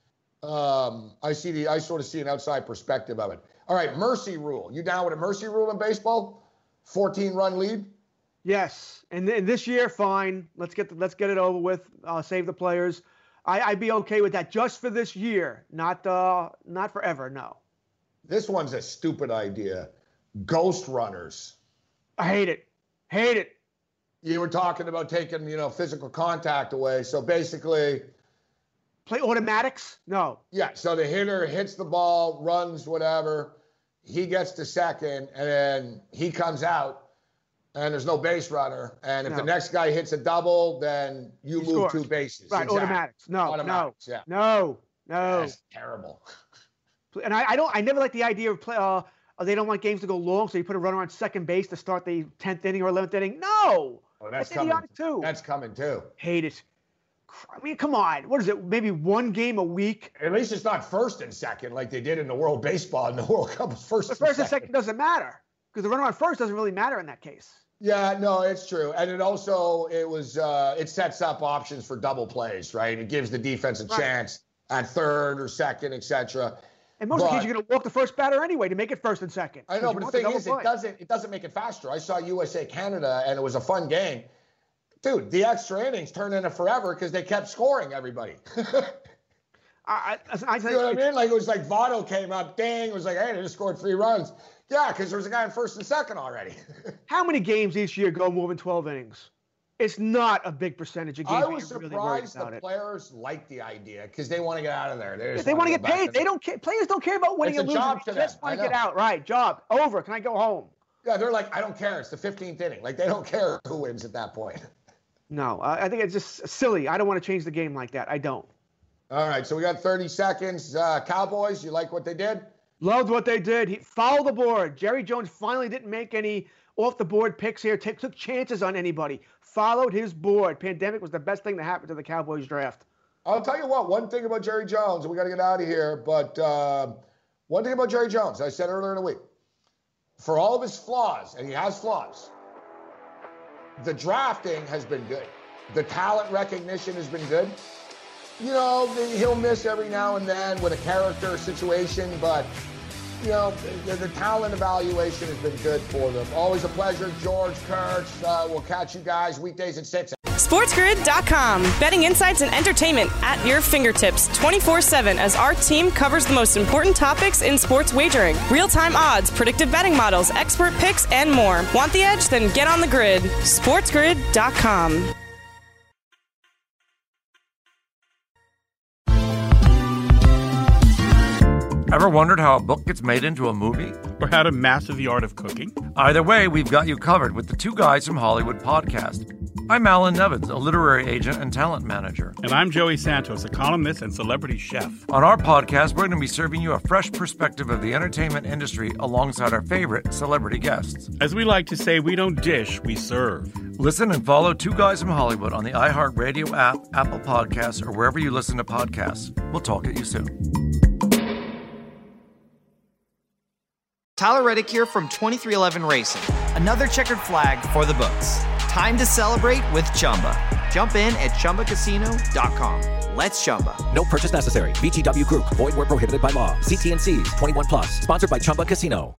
I sort of see an outside perspective of it. All right, mercy rule. You down with a mercy rule in baseball? 14-run lead? Yes. And this year, fine. Let's get it over with. Save the players. I'd be okay with that just for this year, not forever. No. This one's a stupid idea. Ghost runners. I hate it. Hate it. You were talking about taking, physical contact away. So basically, play automatics? No. Yeah. So the hitter hits the ball, runs, whatever. He gets to second, and then he comes out. And there's no base runner. And if the next guy hits a double, then you move 2 bases. Right, exactly. Automatics. Yeah. No. That's terrible. And I never like the idea of They don't want games to go long, so you put a runner on second base to start the 10th inning or 11th inning. No! Oh, that's idiotic too. That's coming too. Hate it. I mean, come on. What is it? Maybe one game a week? At least it's not first and second like they did in the World Baseball and the World Cup. First and second doesn't matter because the runner on first doesn't really matter in that case. Yeah, no, it's true. And it sets up options for double plays, right? It gives the defense a chance at third or second, etc. In most cases, you're going to walk the first batter anyway to make it first and second. I know, but the thing is, it doesn't make it faster. I saw USA Canada, and it was a fun game. Dude, the extra innings turned into forever because they kept scoring everybody. You know what I mean? Like, it was like Votto came up, dang, it was like, hey, they just scored 3 runs. Yeah, because there was a guy in first and second already. How many games each year go more than 12 innings? It's not a big percentage of games. I was surprised the players liked the idea because they want to get out of there. They want to get paid. They don't care. Players don't care about winning and losing. They just want to get out. Right, job, over. Can I go home? Yeah, they're like, I don't care. It's the 15th inning. Like, they don't care who wins at that point. No, I think it's just silly. I don't want to change the game like that. I don't. All right, so we got 30 seconds. Cowboys, you like what they did? Loved what they did. He followed the board. Jerry Jones finally didn't make any off-the-board picks here. Took chances on anybody. Followed his board. Pandemic was the best thing that happened to the Cowboys draft. I'll tell you what, one thing about Jerry Jones, and we got to get out of here, but one thing about Jerry Jones, I said earlier in the week, for all of his flaws, and he has flaws, the drafting has been good. The talent recognition has been good. You know, he'll miss every now and then with a character situation, but, you know, the talent evaluation has been good for them. Always a pleasure. George Kurtz. We'll catch you guys weekdays at 6. SportsGrid.com. Betting insights and entertainment at your fingertips 24/7 as our team covers the most important topics in sports wagering. Real-time odds, predictive betting models, expert picks, and more. Want the edge? Then get on the grid. SportsGrid.com. Ever wondered how a book gets made into a movie? Or how to master the art of cooking? Either way, we've got you covered with the Two Guys from Hollywood podcast. I'm Alan Nevins, a literary agent and talent manager. And I'm Joey Santos, a columnist and celebrity chef. On our podcast, we're going to be serving you a fresh perspective of the entertainment industry alongside our favorite celebrity guests. As we like to say, we don't dish, we serve. Listen and follow Two Guys from Hollywood on the iHeartRadio app, Apple Podcasts, or wherever you listen to podcasts. We'll talk at you soon. Tyler Reddick here from 2311 Racing. Another checkered flag for the books. Time to celebrate with Chumba. Jump in at ChumbaCasino.com. Let's Chumba. No purchase necessary. VGW Group. Void where prohibited by law. See T&Cs. 21+. Sponsored by Chumba Casino.